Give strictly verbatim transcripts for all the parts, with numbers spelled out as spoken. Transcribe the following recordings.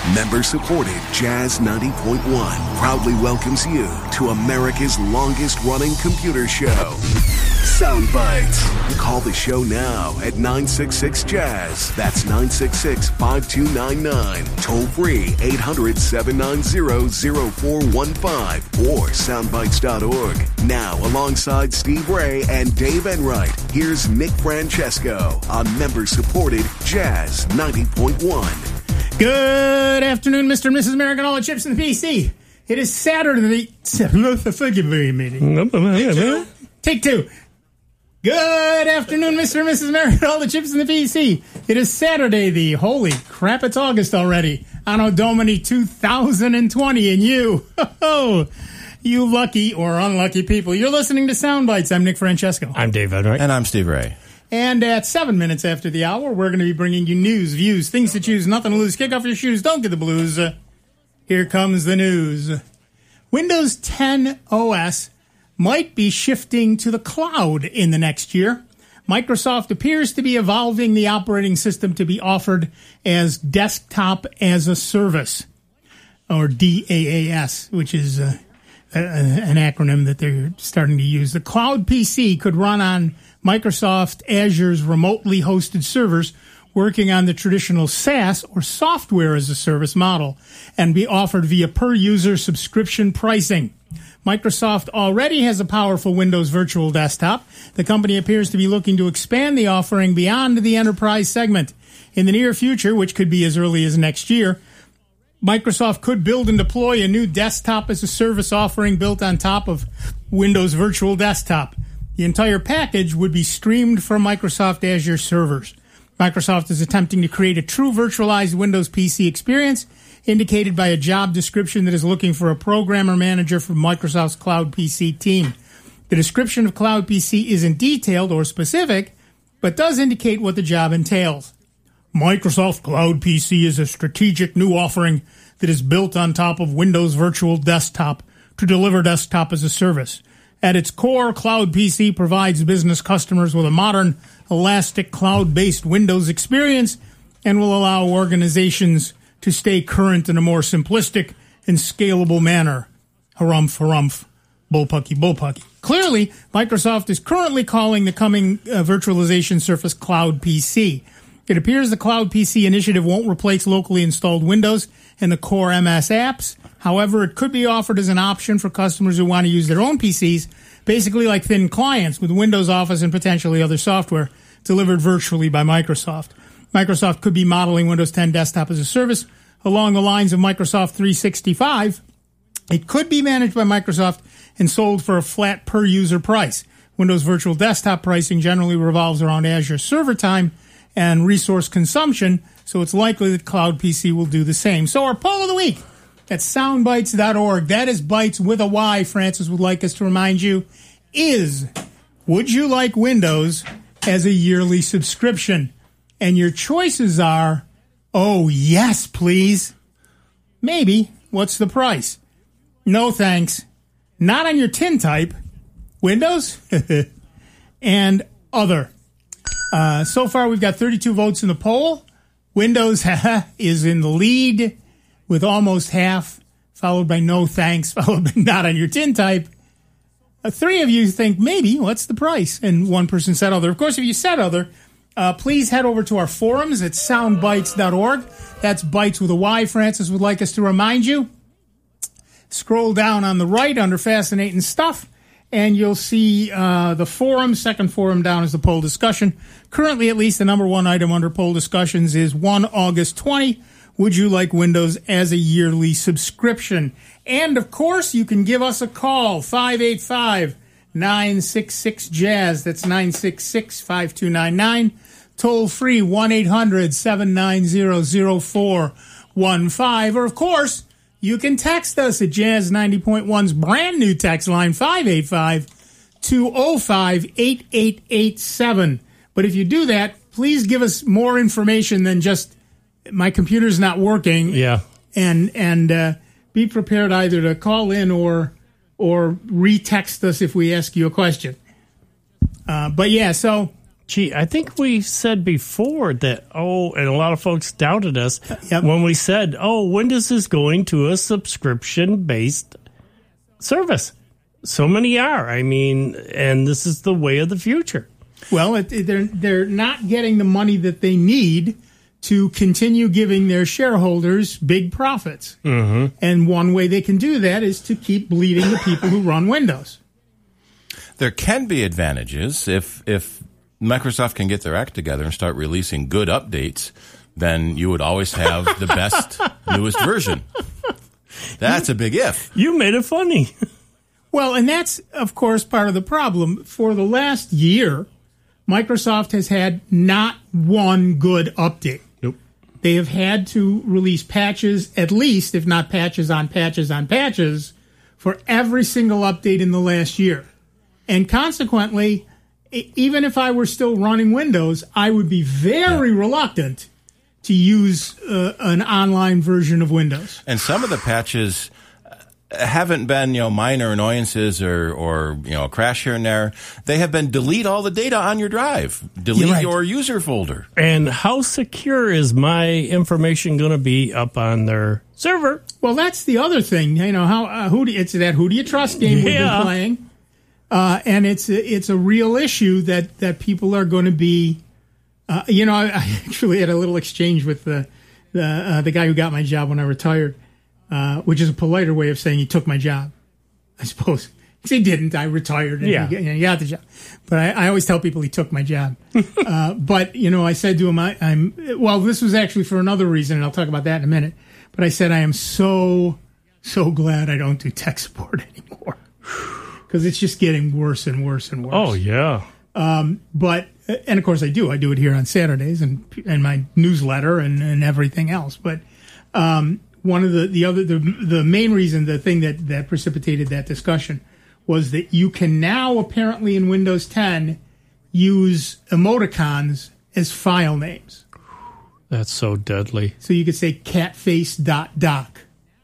Member-supported Jazz ninety point one proudly welcomes you to America's longest-running computer show, Sound Bites. Call the show now at nine six six Jazz. That's nine six six, five two nine nine. Toll free eight hundred, seven nine zero, zero four one five or soundbites dot org. Now, alongside Steve Ray and Dave Enright, here's Nick Francesco on member-supported Jazz ninety point one. Good afternoon, Mister and Missus America, and all the chips in the P C. It is Saturday. meeting. Take two. Good afternoon, Mister and Missus America, and all the chips in the P C. It is Saturday, the holy crap, it's August already. Anno Domini two thousand twenty, and you, oh, you lucky or unlucky people, you're listening to Sound Bites. I'm Nick Francesco. I'm Dave Enright. And I'm Steve Ray. And at seven minutes after the hour, we're going to be bringing you news, views, things to choose, nothing to lose. Kick off your shoes, don't get the blues. Uh, here comes the news. Windows ten O S might be shifting to the cloud in the next year. Microsoft appears to be evolving the operating system to be offered as desktop as a service, or D A A S, which is uh, a, a, an acronym that they're starting to use. The cloud P C could run on Microsoft Azure's remotely hosted servers working on the traditional SaaS or software as a service model and be offered via per-user subscription pricing. Microsoft already has a powerful Windows Virtual Desktop. The company appears to be looking to expand the offering beyond the enterprise segment. In the near future, which could be as early as next year, Microsoft could build and deploy a new desktop as a service offering built on top of Windows Virtual Desktop. The entire package would be streamed from Microsoft Azure servers. Microsoft is attempting to create a true virtualized Windows P C experience, indicated by a job description that is looking for a programmer manager for Microsoft's Cloud P C team. The description of Cloud P C isn't detailed or specific, but does indicate what the job entails. Microsoft Cloud P C is a strategic new offering that is built on top of Windows Virtual Desktop to deliver desktop as a service. At its core, Cloud P C provides business customers with a modern, elastic, cloud-based Windows experience and will allow organizations to stay current in a more simplistic and scalable manner. Harumph, harumph, bullpucky, bullpucky. Clearly, Microsoft is currently calling the coming uh, virtualization surface Cloud P C. It appears the Cloud P C initiative won't replace locally installed Windows and the core M S apps. However, it could be offered as an option for customers who want to use their own P Cs, basically like thin clients with Windows Office and potentially other software delivered virtually by Microsoft. Microsoft could be modeling Windows ten Desktop as a service along the lines of Microsoft three sixty-five. It could be managed by Microsoft and sold for a flat per-user price. Windows Virtual Desktop pricing generally revolves around Azure server time and resource consumption, so it's likely that Cloud P C will do the same. So our poll of the week at soundbites dot org, that is Bites with a Y, Francis would like us to remind you, is, would you like Windows as a yearly subscription? And your choices are, oh, yes, please. Maybe. What's the price? No, thanks. Not on your tin type. Windows? And other. Uh, so far, we've got thirty-two votes in the poll. Windows is in the lead with almost half, followed by no thanks, followed by not on your tin type. Uh, three of you think maybe, what's the price? And one person said other. Of course, if you said other, uh, please head over to our forums at soundbites dot org. That's Bites with a Y, Francis would like us to remind you. Scroll down on the right under Fascinating Stuff, and you'll see uh, the forum. Second forum down is the poll discussion. Currently, at least, the number one item under poll discussions is one August twentieth. Would you like Windows as a yearly subscription? And, of course, you can give us a call, five eight five, nine six six, Jazz. That's nine six six, five two nine nine. Toll free, one eight hundred, seven nine zero, zero four one five. Or, of course, you can text us at Jazz ninety point one's brand new text line, five eight five, two oh five, eight eight eight seven. But if you do that, please give us more information than just my computer's not working. Yeah. And and uh, be prepared either to call in or or re-text us if we ask you a question. Uh, but yeah, so Gee, I think we said before that, oh, and a lot of folks doubted us Yep. when we said, oh, Windows is going to a subscription-based service. So many are. I mean, and this is the way of the future. Well, it, it- they're they're not getting the money that they need to continue giving their shareholders big profits. Mm-hmm. And one way they can do that is to keep bleeding the people who run Windows. There can be advantages if if Microsoft can get their act together and start releasing good updates. Then you would always have the best, newest version. That's a big if. You made it funny. Well, and that's, of course, part of the problem. For the last year, Microsoft has had not one good update. Nope. They have had to release patches, at least, if not patches on patches on patches, for every single update in the last year. And consequently, e- even if I were still running Windows, I would be very yeah. reluctant to use uh, an online version of Windows. And some of the patches haven't been, you know, minor annoyances or, or, you know, a crash here and there. They have been delete all the data on your drive. Delete right. your user folder. And how secure is my information going to be up on their server? Well, that's the other thing. You know, how uh, who do, it's that who do you trust game yeah. we've been playing. Uh, and it's a, it's a real issue that, that people are going to be, uh, you know, I, I actually had a little exchange with the the, uh, the guy who got my job when I retired, uh, which is a politer way of saying he took my job, I suppose. Because he didn't. I retired and yeah. he, he got the job. But I, I always tell people he took my job. uh, but, you know, I said to him, I, I'm, well, this was actually for another reason, and I'll talk about that in a minute. But I said, I am so, so glad I don't do tech support anymore. Because it's just getting worse and worse and worse. Oh, yeah. Um, but, and of course I do. I do it here on Saturdays and and my newsletter and, and everything else. But um, one of the, the other, the, the main reason, the thing that, that precipitated that discussion was that you can now apparently in Windows ten use emoticons as file names. That's so deadly. So you could say catface.doc.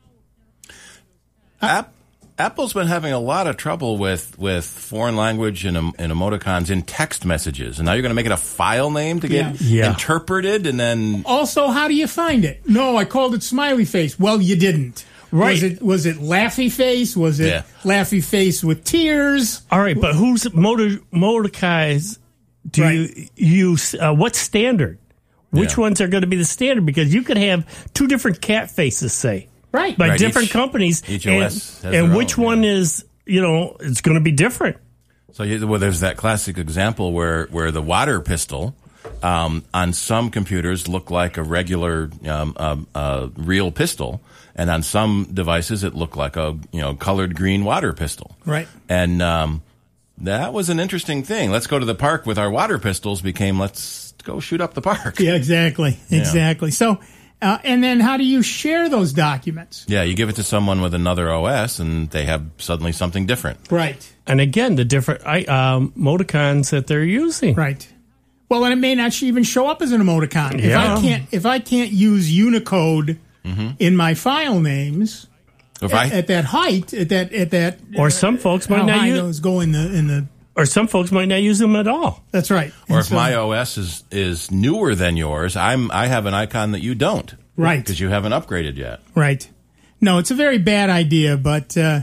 App. Apple's been having a lot of trouble with, with foreign language and, and emoticons in text messages. And now you're going to make it a file name to get Yeah. Yeah. interpreted and then... Also, how do you find it? No, I called it smiley face. Well, you didn't. Right. Was it, was it laughy face? Was it Yeah. laughy face with tears? All right, but who's motor, Mordecai's do Right. you use? Uh, what standard? Which Yeah. ones are going to be the standard? Because you could have two different cat faces, say. Right. By Right, different each- companies. each and, O S has and their which own, one yeah. is, you know, it's going to be different. So you, well, there's that classic example where, where the water pistol um, on some computers look like a regular um, um, uh, real pistol, and on some devices it looked like a you know colored green water pistol. Right. And um, that was an interesting thing. Let's go to the park with our water pistols became let's go shoot up the park. Yeah, exactly. Exactly. So, uh, and then how do you share those documents? Yeah, you give it to someone with another O S, and they have suddenly something different. Right. And again, the different I, um, emoticons that they're using. Right. Well, and it may not even show up as an emoticon. If Yeah. I can't, if I can't use Unicode Mm-hmm. in my file names If at, I at that height, at that, at that, Or some folks might how not high use, those go in the in the. or some folks might not use them at all. That's right. or And if so- my O S is is newer than yours, I'm I have an icon that you don't. Right. Because you haven't upgraded yet. Right. No, it's a very bad idea, but uh,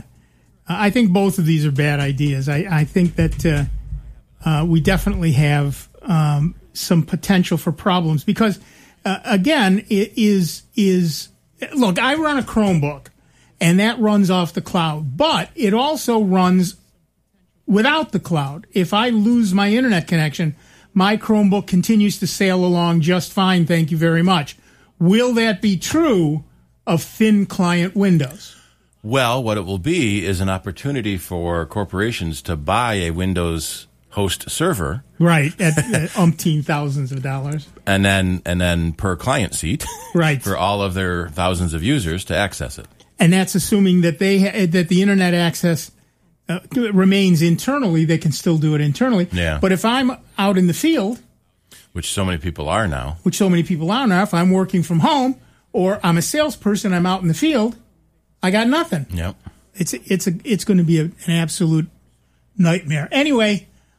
I think both of these are bad ideas. I, I think that uh, uh, we definitely have um, some potential for problems because, uh, again, it is is look. I run a Chromebook, and that runs off the cloud, but it also runs without the cloud. If I lose my internet connection, my Chromebook continues to sail along just fine. Thank you very much. Will that be true of thin client Windows? Well, what it will be is an opportunity for corporations to buy a Windows host server, Right, at, at umpteen thousands of dollars. and then and then per client seat, Right. for all of their thousands of users to access it. And that's assuming that they ha- that the internet access uh, remains internally. They can still do it internally. Yeah. But if I'm out in the field, Which so many people are now. which so many people are now, if I'm working from home or I'm a salesperson, I'm out in the field, I got nothing. Yep. It's it's a it's going to be a, an absolute nightmare. Anyway,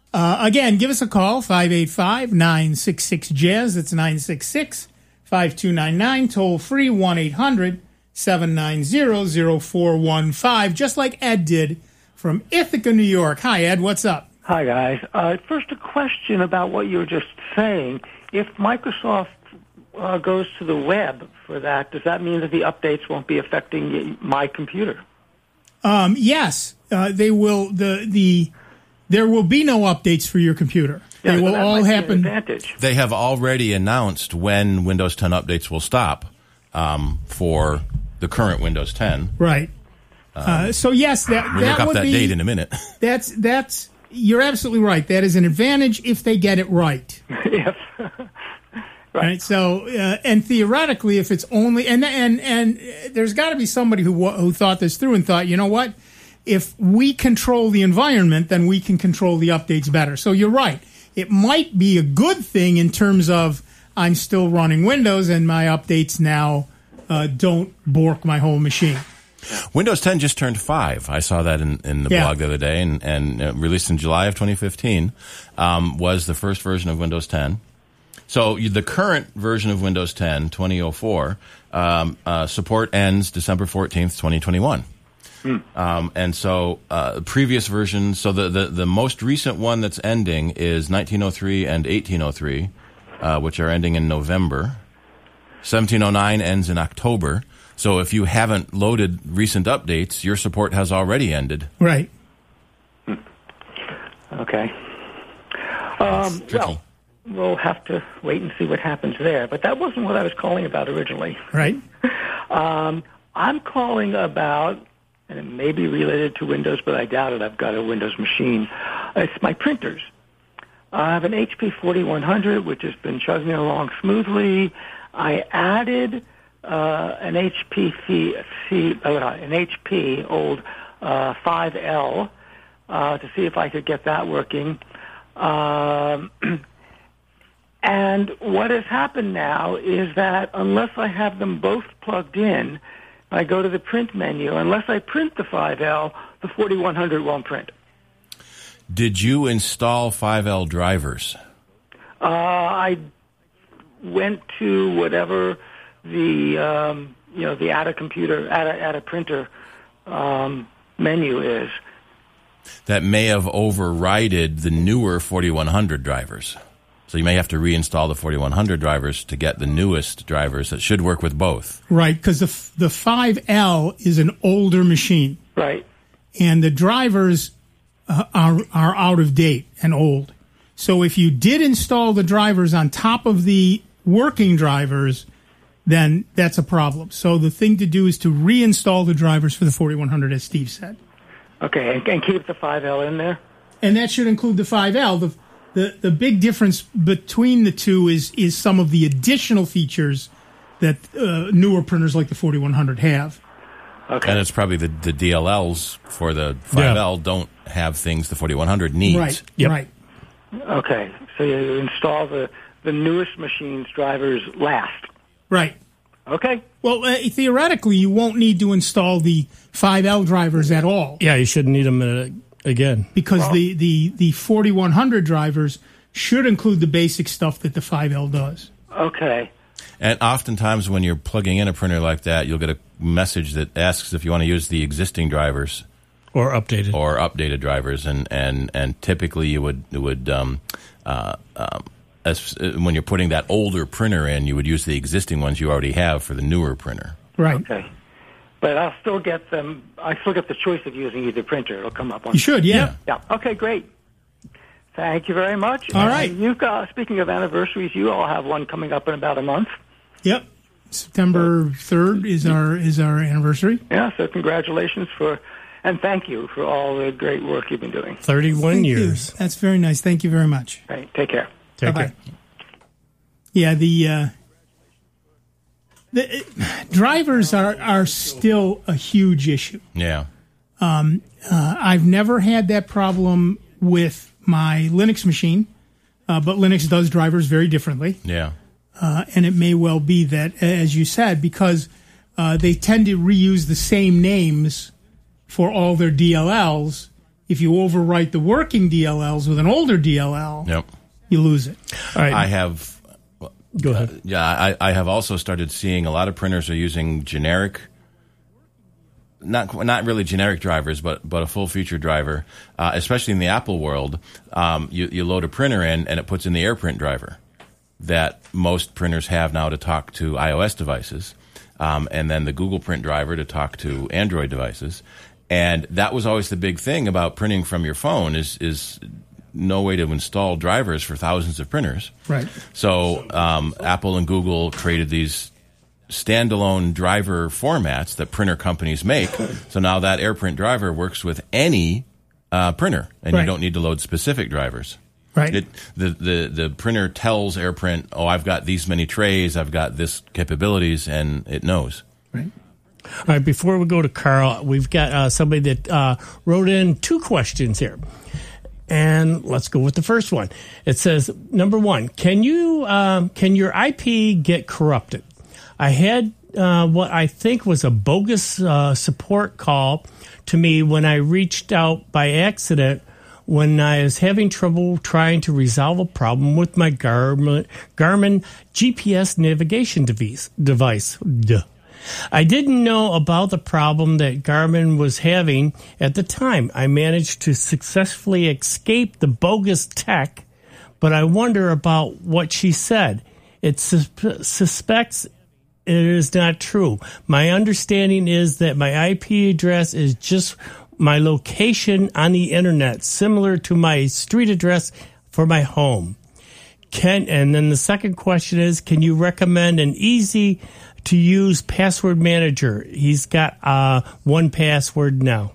Uh, again, give us a call, five eight five, nine six six, jazz. That's nine six six, five two nine nine. Toll free, one eight hundred, seven nine zero, zero four one five, just like Ed did from Ithaca, New York. Hi, Ed. What's up? Hi, guys. Uh, first, a question about what you were just saying. If Microsoft uh, goes to the web for that, does that mean that the updates won't be affecting my computer? Um, yes, uh, they will. The the there will be no updates for your computer. Yeah, they so will that all might be an happen. advantage. They have already announced when Windows ten updates will stop um, for the current Windows ten. Right. Uh, so yes, that We'll that look up would that be. date in a minute. That's that's. You're absolutely right. That is an advantage if they get it right. Yes. Right. So, uh, and theoretically, if it's only and and and there's got to be somebody who who thought this through and thought, you know what, if we control the environment, then we can control the updates better. So you're right. It might be a good thing in terms of I'm still running Windows and my updates now uh, don't bork my whole machine. Windows ten just turned five. I saw that in, in the Yeah. blog the other day, and, and uh, released in July of twenty fifteen, um, was the first version of Windows ten. So you- the current version of Windows ten, twenty oh four, um, uh, support ends December fourteenth, twenty twenty-one. Hmm. Um, and so uh, previous versions, so the, the, the most recent one that's ending is nineteen oh three and eighteen oh three, uh, which are ending in November. seventeen oh nine ends in October. So if you haven't loaded recent updates, your support has already ended. Right. Okay. Um, tricky. well, we'll have to wait and see what happens there. But that wasn't what I was calling about originally. Right. Um, I'm calling about, and it may be related to Windows, but I doubt it. I've got a Windows machine. It's my printers. I have an H P forty-one hundred, which has been chugging along smoothly. I added uh, an H P C, uh, an H P old uh, five L uh, to see if I could get that working. Um, and what has happened now is that unless I have them both plugged in, I go to the print menu. Unless I print the five L, the forty-one hundred won't print. Did you install five L drivers? Uh, I went to whatever the um, you know the add a computer, add a, add a printer um, menu is. That may have overrided the newer forty-one hundred drivers. So you may have to reinstall the forty-one hundred drivers to get the newest drivers that should work with both. Right. Because the f- the five L is an older machine, Right. and the drivers uh, are are out of date and old. So if you did install the drivers on top of the working drivers, then that's a problem. So the thing to do is to reinstall the drivers for the forty-one hundred, as Steve said. Okay, and, and keep the five L in there? And that should include the five L. The, the the big difference between the two is is some of the additional features that uh, newer printers like the forty-one hundred have. Okay. And it's probably the, the D L Ls for the five L don't have things the forty-one hundred needs. Right, Yep. right. Okay, so you install the, the newest machine's drivers last. Right. Okay. Well, uh, theoretically, you won't need to install the five L drivers at all Yeah, you shouldn't need them uh, again. because Well- the, the, the forty-one hundred drivers should include the basic stuff that the five L does. Okay. And oftentimes when you're plugging in a printer like that, you'll get a message that asks if you want to use the existing drivers Or updated. or updated drivers, and, and, and typically you would you would um, uh, um, as uh, when you're putting that older printer in, you would use the existing ones you already have for the newer printer. Right. Okay. But I'll still get them. I still get the choice of using either printer. It'll come up on. You should, yeah. Yeah. Okay. Great. Thank you very much. All right. And you've got. Speaking of anniversaries, you all have one coming up in about a month. Yep. September third is our is our anniversary. Yeah. So congratulations for, and thank you for all the great work you've been doing. thirty-one Thank you. years. That's very nice. Thank you very much. Right. Take care. Take Bye-bye. care. Yeah, the uh, the uh, drivers are are still a huge issue. Yeah. Uh, I've never had that problem with my Linux machine, uh, but Linux does drivers very differently. Yeah. Uh, and it may well be that, as you said, because uh, they tend to reuse the same names for all their D L Ls, If you overwrite the working D L Ls with an older D L L, Yep. you lose it. All right. I have. Go ahead. Uh, yeah, I, I have also started seeing a lot of printers are using generic, not not really generic drivers, but but a full feature driver, uh, especially in the Apple world. Um, you, you load a printer in, and it puts in the AirPrint driver that most printers have now to talk to iOS devices, um, and then the Google Print driver to talk to Android devices. And that was always the big thing about printing from your phone is is no way to install drivers for thousands of printers. Right. So um, Apple and Google created these standalone driver formats that printer companies make. So now that AirPrint driver works with any uh, printer, and Right. you don't need to load specific drivers. Right. It, the, the, the printer tells AirPrint, oh, I've got these many trays, I've got this capabilities, and it knows. Right. All right, before we go to Carl, we've got uh, somebody that uh, wrote in two questions here. And let's go with the first one. It says, number one, can you um, can your I P get corrupted? I had uh, what I think was a bogus uh, support call to me when I reached out by accident when I was having trouble trying to resolve a problem with my Garmin, Garmin G P S navigation device. device. Duh. I didn't know about the problem that Garmin was having at the time. I managed to successfully escape the bogus tech, but I wonder about what she said. It sus- suspects it is not true. My understanding is that my I P address is just my location on the internet, similar to my street address for my home. Can and then the second question is, can you recommend an easy to use password manager? He's got uh, one password now.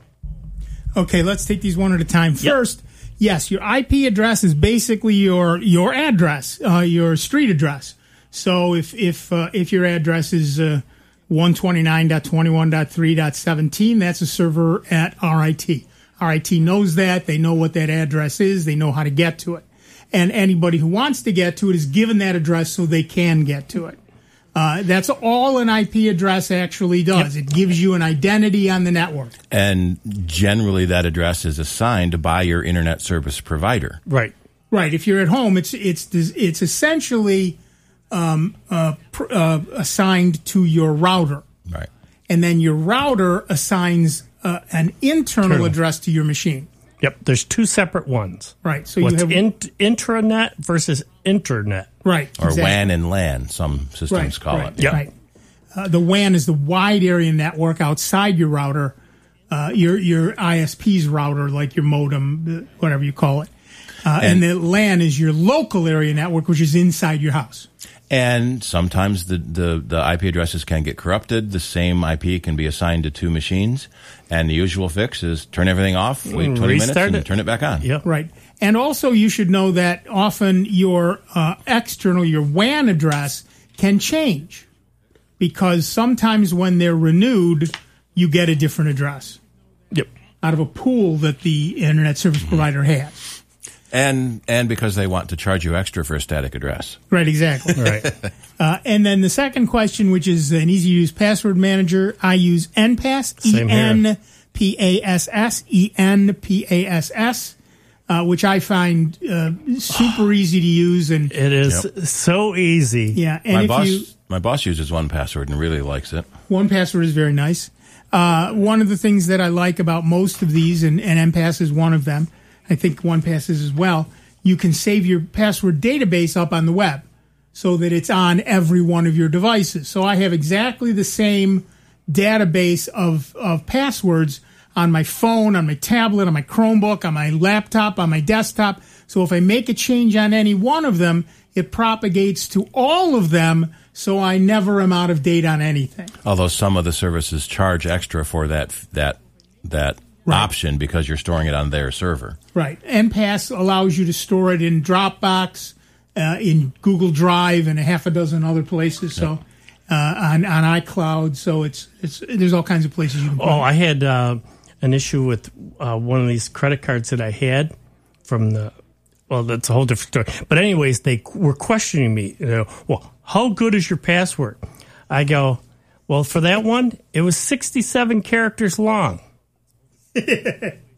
Okay, let's take these one at a time. First, yes, your I P address is basically your your address, uh, your street address. So if if uh, if your address is uh, one twenty-nine dot twenty-one dot three dot seventeen, that's a server at R I T. R I T knows that. They know what that address is. They know how to get to it. And anybody who wants to get to it is given that address so they can get to it. Uh, that's all an I P address actually does. Yep. It gives you an identity on the network. And generally that address is assigned by your internet service provider. Right. Right. If you're at home, it's it's it's essentially um, uh, pr- uh, assigned to your router. Right. And then your router assigns uh, an internal Internal. address to your machine. Yep. There's two separate ones. Right. So What's you have int- intranet versus internet. right Or exactly. W A N and LAN, some systems right, call right, it. Yep. Right. Uh, the W A N is the wide area network outside your router, uh, your your I S P's router, like your modem, uh, whatever you call it. Uh, and, And- the LAN is your local area network, which is inside your house. And sometimes the, the, the I P addresses can get corrupted. The same I P can be assigned to two machines. And the usual fix is turn everything off, wait twenty minutes, Restart and it. turn it back on. Yep. Right. And also, you should know that often your uh, external, your W A N address can change because sometimes when they're renewed, you get a different address Yep. out of a pool that the internet service provider has. And and because they want to charge you extra for a static address. Right, exactly. Right. Uh, and then the second question, which is an easy-to-use password manager, I use N Pass, E Same here. N P A S S, E N P A S S, uh, which I find uh, super easy to use. And It is Yep. so easy. yeah, and My if boss you my boss uses one password and really likes it. one password is very nice. Uh, one of the things that I like about most of these, and, and N Pass is one of them, I think one Pass is as well, you can save your password database up on the web so that it's on every one of your devices. So I have exactly the same database of, of passwords on my phone, on my tablet, on my Chromebook, on my laptop, on my desktop. So if I make a change on any one of them, it propagates to all of them, so I never am out of date on anything. Although some of the services charge extra for that that that Right. option because you're storing it on their server. Right. N Pass allows you to store it in Dropbox, uh, in Google Drive, and a half a dozen other places. So uh, on on iCloud. So it's it's there's all kinds of places you can. Put Oh, it. I had uh, an issue with uh, one of these credit cards that I had from the. Well, that's a whole different story. But anyways, they were questioning me. You know, well, how good is your password? I go, well, for that one, it was sixty-seven characters long.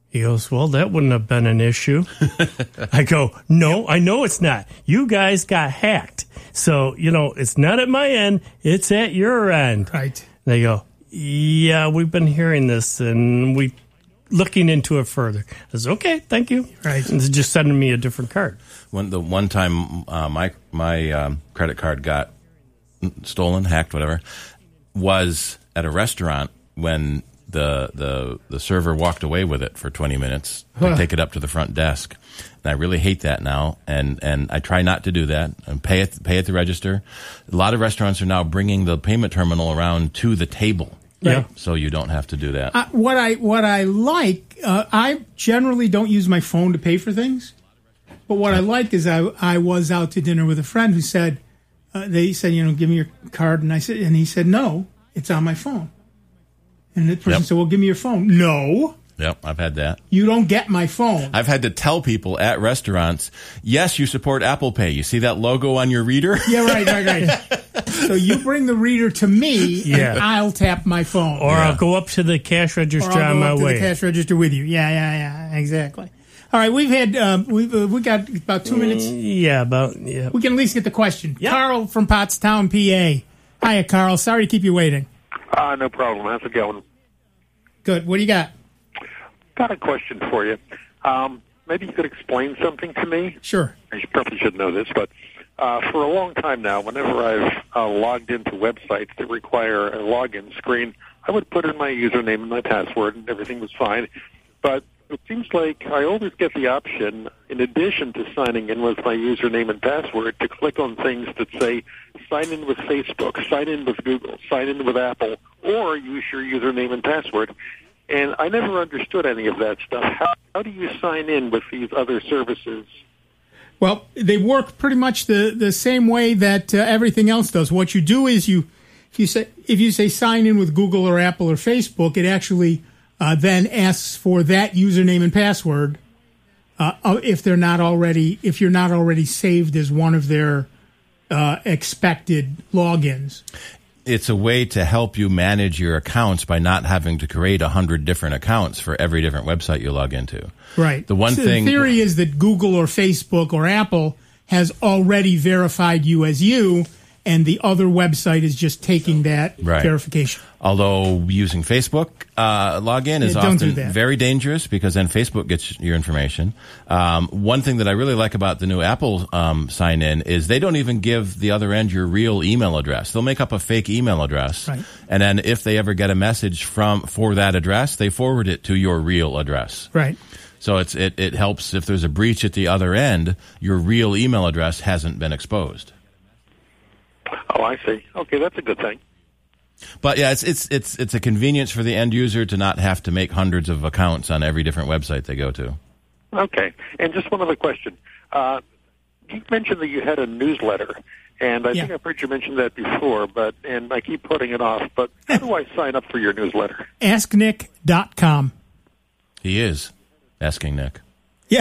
He goes, well, that wouldn't have been an issue. I go, no, I know it's not. You guys got hacked. So, you know, it's not at my end. It's at your end. Right. They go, yeah, we've been hearing this, and we looking into it further. I said, okay, thank you. Right. And they're just sending me a different card. When the one time uh, my my um, credit card got stolen, hacked, whatever, was at a restaurant when the the the server walked away with it for twenty minutes to Huh. take it up to the front desk. And I really hate that now, and, and I try not to do that and pay it pay at the register. A lot of restaurants are now bringing the payment terminal around to the table. Yeah. So you don't have to do that. Uh, what I what I like, uh, I generally don't use my phone to pay for things. But what I like is I I was out to dinner with a friend who said, uh, they said, you know, give me your card, and I said, and he said, no, it's on my phone. And the person Yep. said, well, give me your phone. No, Yep, I've had that. you don't get my phone. I've had to tell people at restaurants, yes, you support Apple Pay. You see that logo on your reader? Yeah, right, right, right. So you bring the reader to me, Yeah. and I'll tap my phone. Or Yeah. I'll go up to the cash Or register I'll on go my up to way. the cash register with you. Yeah, yeah, yeah, exactly. All right, we've had um, we've uh, we got about two minutes. Yeah, about, yeah. We can at least get the question. Yeah. Carl from Pottstown, P A. Hiya, Carl. Sorry to keep you waiting. Uh, no problem. How's it going? Good. What do you got? Got a question for you. Um, maybe you could explain something to me. Sure. I probably should know this, but uh, for a long time now, whenever I've uh, logged into websites that require a login screen, I would put in my username and my password, and everything was fine. But it seems like I always get the option, in addition to signing in with my username and password, to click on things that say sign in with Facebook, sign in with Google, sign in with Apple, or use your username and password. And I never understood any of that stuff. How, how do you sign in with these other services? Well, they work pretty much the, the same way that uh, everything else does. What you do is you, if you say if you say sign in with Google or Apple or Facebook, it actually uh, then asks for that username and password. Uh, if they're not already, if you're not already saved as one of their uh, expected logins. It's a way to help you manage your accounts by not having to create a hundred different accounts for every different website you log into. Right. The one so thing the theory is that Google or Facebook or Apple has already verified you as you, and the other website is just taking that Right. verification. Although using Facebook uh, login is Yeah, don't do often that. very dangerous because then Facebook gets your information. Um, one thing that I really like about the new Apple um, sign in is they don't even give the other end your real email address. They'll make up a fake email address, Right. and then if they ever get a message from for that address, they forward it to your real address. Right. So it's it, it helps if there's a breach at the other end, your real email address hasn't been exposed. Oh, I see. Okay, that's a good thing. But yeah, it's it's it's it's a convenience for the end user to not have to make hundreds of accounts on every different website they go to. Okay. And just one other question. Uh, you mentioned that you had a newsletter, and I Yeah. think I've heard you mention that before, but and I keep putting it off. But how do I sign up for your newsletter? ask nick dot com. He is asking Nick. Yeah.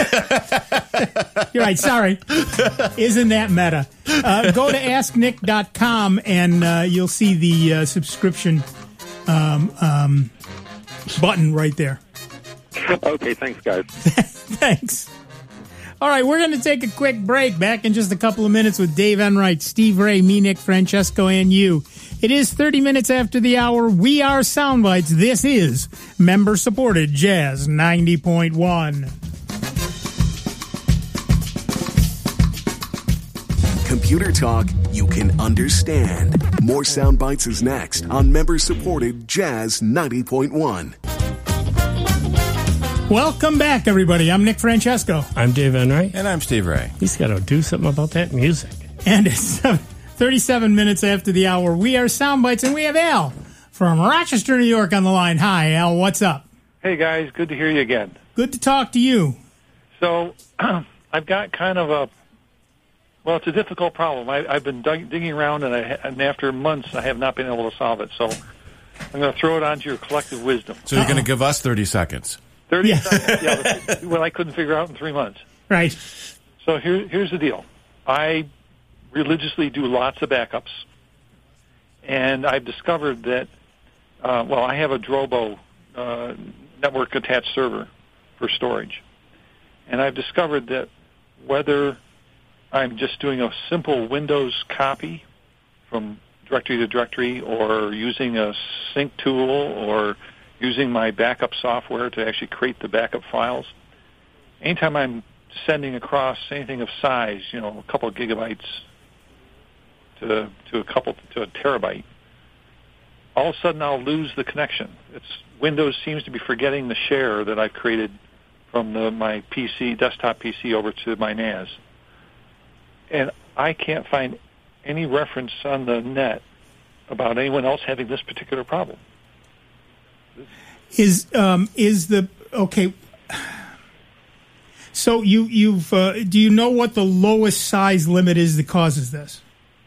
You're right. Sorry. Isn't that meta? Uh, go to ask nick dot com and uh, you'll see the uh, subscription um, um, button right there. Okay, thanks, guys. Thanks. All right, we're going to take a quick break. Back in just a couple of minutes with Dave Enright, Steve Ray, me, Nick, Francesco, and you. It is thirty minutes after the hour. We are Soundbites. This is member-supported Jazz ninety point one. Computer talk you can understand. More Sound Bites is next on member-supported Jazz ninety point one. Welcome back, everybody. I'm Nick Francesco. I'm Dave Enright. And I'm Steve Ray. He's got to do something about that music. And it's thirty-seven minutes after the hour. We are Soundbites, and we have Al from Rochester, New York on the line. Hi, Al. What's up? Hey, guys. Good to hear you again. Good to talk to you. So I've got kind of a, well, it's a difficult problem. I, I've been dug, digging around, and, I, and after months, I have not been able to solve it. So I'm going to throw it onto your collective wisdom. So you're going to give us thirty seconds. thirty Yeah. seconds. Yeah, what I couldn't figure out in three months. Right. So here, here's the deal. I religiously do lots of backups, and I've discovered that, uh, well, I have a Drobo uh, network-attached server, for storage. And I've discovered that whether I'm just doing a simple Windows copy from directory to directory, or using a sync tool, or using my backup software to actually create the backup files, anytime I'm sending across anything of size, you know, a couple of gigabytes to to a couple to a terabyte, all of a sudden I'll lose the connection. It's Windows seems to be forgetting the share that I've created from the, my P C, desktop P C, over to my N A S. And I can't find any reference on the net about anyone else having this particular problem. Is um, is the okay? So you you've uh, do you know what the lowest size limit is that causes this?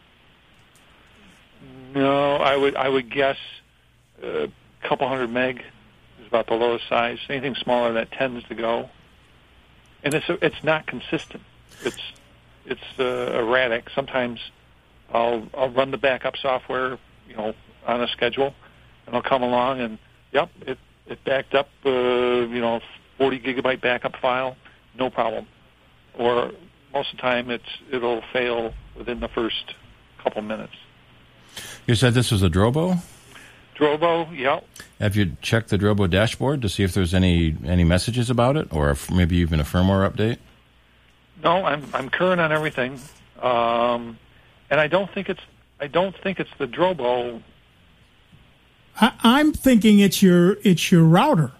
No, I would I would guess a couple hundred meg is about the lowest size. Anything smaller than that tends to go, and it's it's not consistent. It's it's uh, erratic. Sometimes I'll I'll run the backup software, you know, on a schedule, and I'll come along and yep, it it backed up, uh, you know, forty gigabyte backup file, no problem. Or most of the time, it's it'll fail within the first couple minutes. You said this was a Drobo? Drobo, yeah. Have you checked the Drobo dashboard to see if there's any any messages about it, or if maybe even a firmware update? No, I'm I'm current on everything, um, and I don't think it's I don't think it's the Drobo. I, I'm thinking it's your it's your router.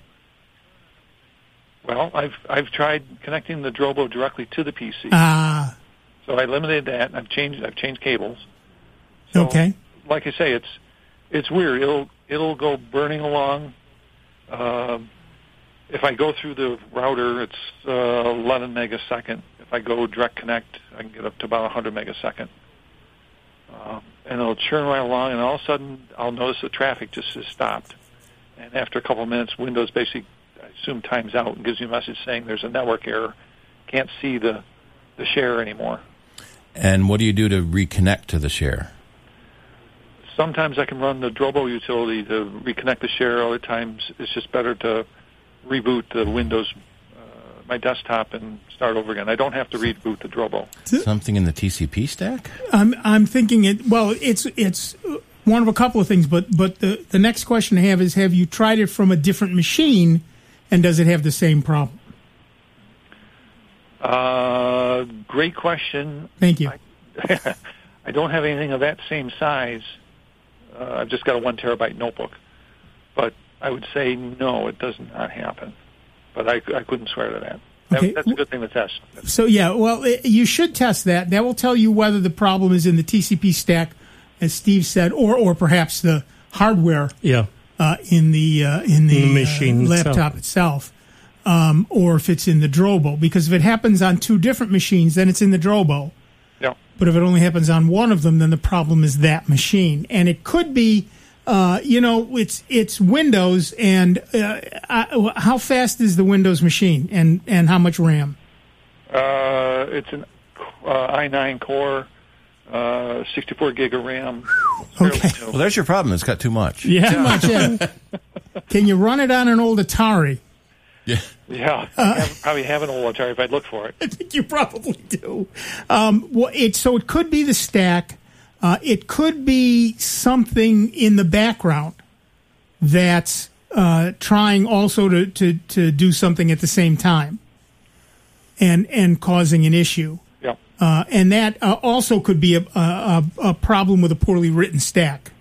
Well, I've I've tried connecting the Drobo directly to the P C. Ah, so I eliminated that. I've changed I've changed cables. So, okay. Like I say, it's it's weird. It'll it'll go burning along. Uh, if I go through the router, it's uh, eleven megasecond. If I go direct connect, I can get up to about one hundred megasecond. Um, and it'll churn right along, and all of a sudden I'll notice the traffic just has stopped. And after a couple of minutes, Windows basically, I assume, times out and gives you a message saying there's a network error. Can't see the, the share anymore. And what do you do to reconnect to the share? Sometimes I can run the Drobo utility to reconnect the share. Other times it's just better to reboot the Windows, uh, my desktop, and start over again. I don't have to reboot the Drobo. Something in the T C P stack? I'm I'm thinking it. Well, it's it's one of a couple of things, but but the the next question I have is: have you tried it from a different machine, and does it have the same problem? Uh, great question. Thank you. I, I don't have anything of that same size. Uh, I've just got a one terabyte notebook, but I would say no, it does not happen. But I, I couldn't swear to that. Okay. that. That's a good thing to test. So yeah, well, it, you should test that. That will tell you whether the problem is in the T C P stack, as Steve said, or or perhaps the hardware. Yeah. Uh, in the uh, in the, the machine uh, laptop itself, um, or if it's in the Drobo. Because if it happens on two different machines, then it's in the Drobo. Yeah. But if it only happens on one of them, then the problem is that machine. And it could be, uh, you know, it's it's Windows, and uh, I, how fast is the Windows machine, and, and how much RAM? Uh, it's an uh, i nine core, uh, sixty-four gig of RAM. Okay. Well, there's your problem. It's got too much. Yeah. Too much, yeah. Can you run it on an old Atari? Yeah. Yeah, I have, probably have an old Atari if I'd look for it. I think you probably do. Um, well, it, so it could be the stack. Uh, it could be something in the background that's uh, trying also to, to, to do something at the same time and and causing an issue. Yeah. Uh, and that uh, also could be a, a, a problem with a poorly written stack.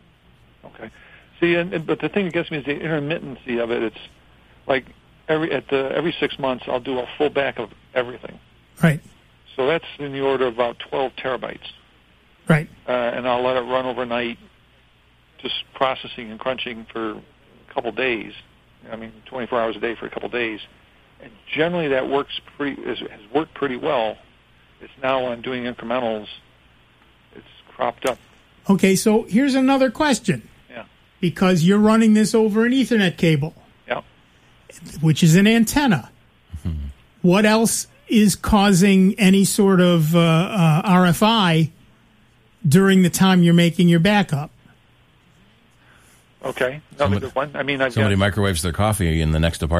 Okay. See, and, and but the thing that gets me is the intermittency of it. It's like every at the every six months I'll do a full back of everything. Right. So that's in the order of about twelve terabytes. Right. Uh, and I'll let it run overnight, just processing and crunching for a couple days. I mean, twenty-four hours a day for a couple days. And generally that works pretty has worked pretty well. It's now when I'm doing incrementals, it's cropped up. Okay, so here's another question. Yeah. Because you're running this over an Ethernet cable. Yeah. Which is an antenna. Mm-hmm. What else is causing any sort of uh, uh, R F I during the time you're making your backup? Okay, another Somebody, good one. I mean, I've somebody got, microwaves their coffee in the next apartment.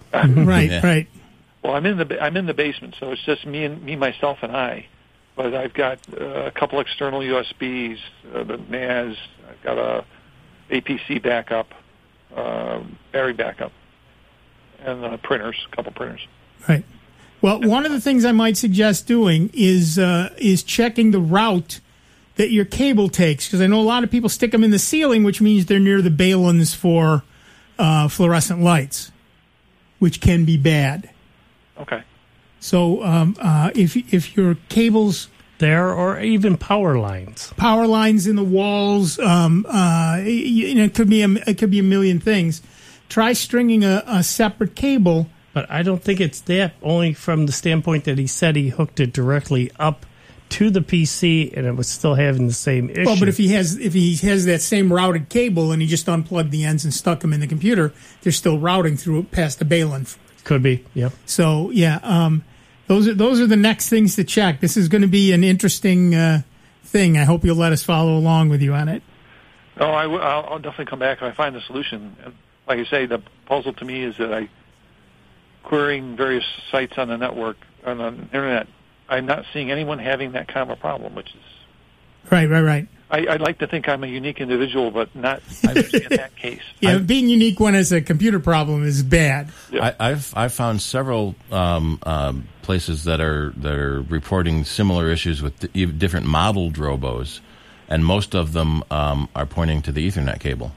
Right, Yeah. right. Well, I'm in the I'm in the basement, so it's just me and me, myself, and I. But I've got uh, a couple external U S Bs, uh, the N A S. I've got a A P C backup, uh, battery backup, and uh, printers, a couple printers. Right. Well, one of the things I might suggest doing is uh, is checking the route that your cable takes, because I know a lot of people stick them in the ceiling, which means they're near the balun for uh, fluorescent lights, which can be bad. Okay. So um, uh, if if your cables, There, or even power lines. power lines in the walls, um, uh, you know, it could be a, it could be a million things. Try stringing a, a separate cable. But I don't think it's that, only from the standpoint that he said he hooked it directly up to the P C and it was still having the same issue. Well, but if he has if he has that same routed cable and he just unplugged the ends and stuck them in the computer, they're still routing through past the balun. Could be, yep. So yeah, um, those are those are the next things to check. This is going to be an interesting uh, thing. I hope you'll let us follow along with you on it. No, I w- I'll, I'll definitely come back if I find the solution. And like I say, the puzzle to me is that I querying various sites on the network on the internet. I'm not seeing anyone having that kind of a problem, which is Right, right, right. I, I'd like to think I'm a unique individual, but not in that case. Yeah, being unique when it's a computer problem is bad. Yeah. I, I've I've found several um, um, places that are that are reporting similar issues with di- different modeled robos, and most of them um, are pointing to the Ethernet cable.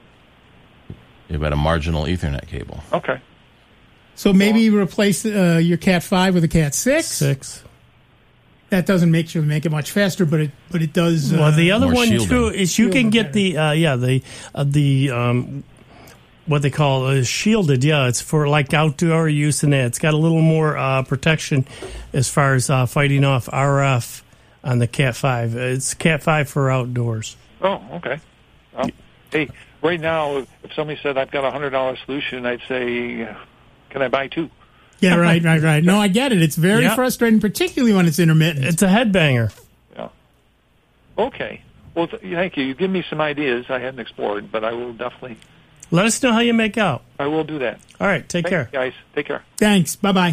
You've got a marginal Ethernet cable. Okay. So maybe replace uh, your Cat five with a Cat six. Six. That doesn't make sure make it much faster, but it but it does. Uh, Well, the other more one shielding. too is you Shielding can get the uh, yeah the uh, the um, what they call uh, shielded. Yeah, it's for like outdoor use and that. It's got a little more uh, protection as far as uh, fighting off R F on the Cat five. It's Cat five for outdoors. Oh, okay. Well, hey, right now, if somebody said I've got a hundred dollar solution, I'd say, can I buy two? Yeah, right, right, right. No, I get it. It's very Yeah. frustrating, particularly when it's intermittent. It's a headbanger. Yeah. Okay. Well, th- thank you. You give me some ideas I hadn't explored, but I will definitely, Let us know how you make out. I will do that. All right, take Thank care. you, guys. Take care. Thanks. Bye bye.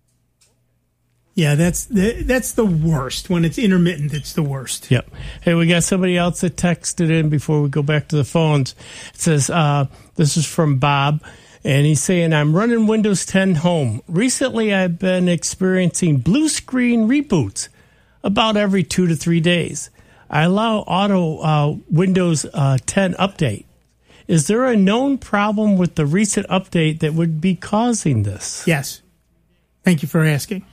Yeah, that's the, that's the worst. When it's intermittent, it's the worst. Yep. Hey, we got somebody else that texted in before we go back to the phones. It says, uh, this is from Bob, and he's saying, I'm running Windows ten home. Recently, I've been experiencing blue screen reboots about every two to three days. I allow auto uh, Windows uh, ten update. Is there a known problem with the recent update that would be causing this? Yes. Thank you for asking.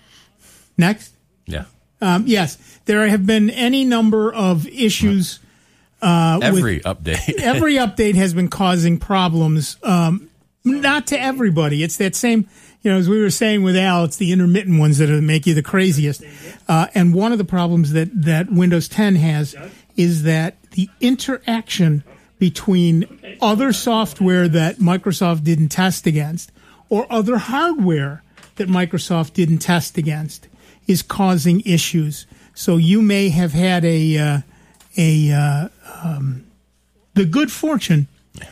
Next. Yeah. Um, yes, there have been any number of issues. Uh, Every with, update. every update has been causing problems. Um, not to everybody. It's that same, you know, as we were saying with Al, it's the intermittent ones that make you the craziest. Uh, and one of the problems that, that Windows ten has is that the interaction between other software that Microsoft didn't test against or other hardware that Microsoft didn't test against is causing issues. So you may have had a uh, a uh, um, the good fortune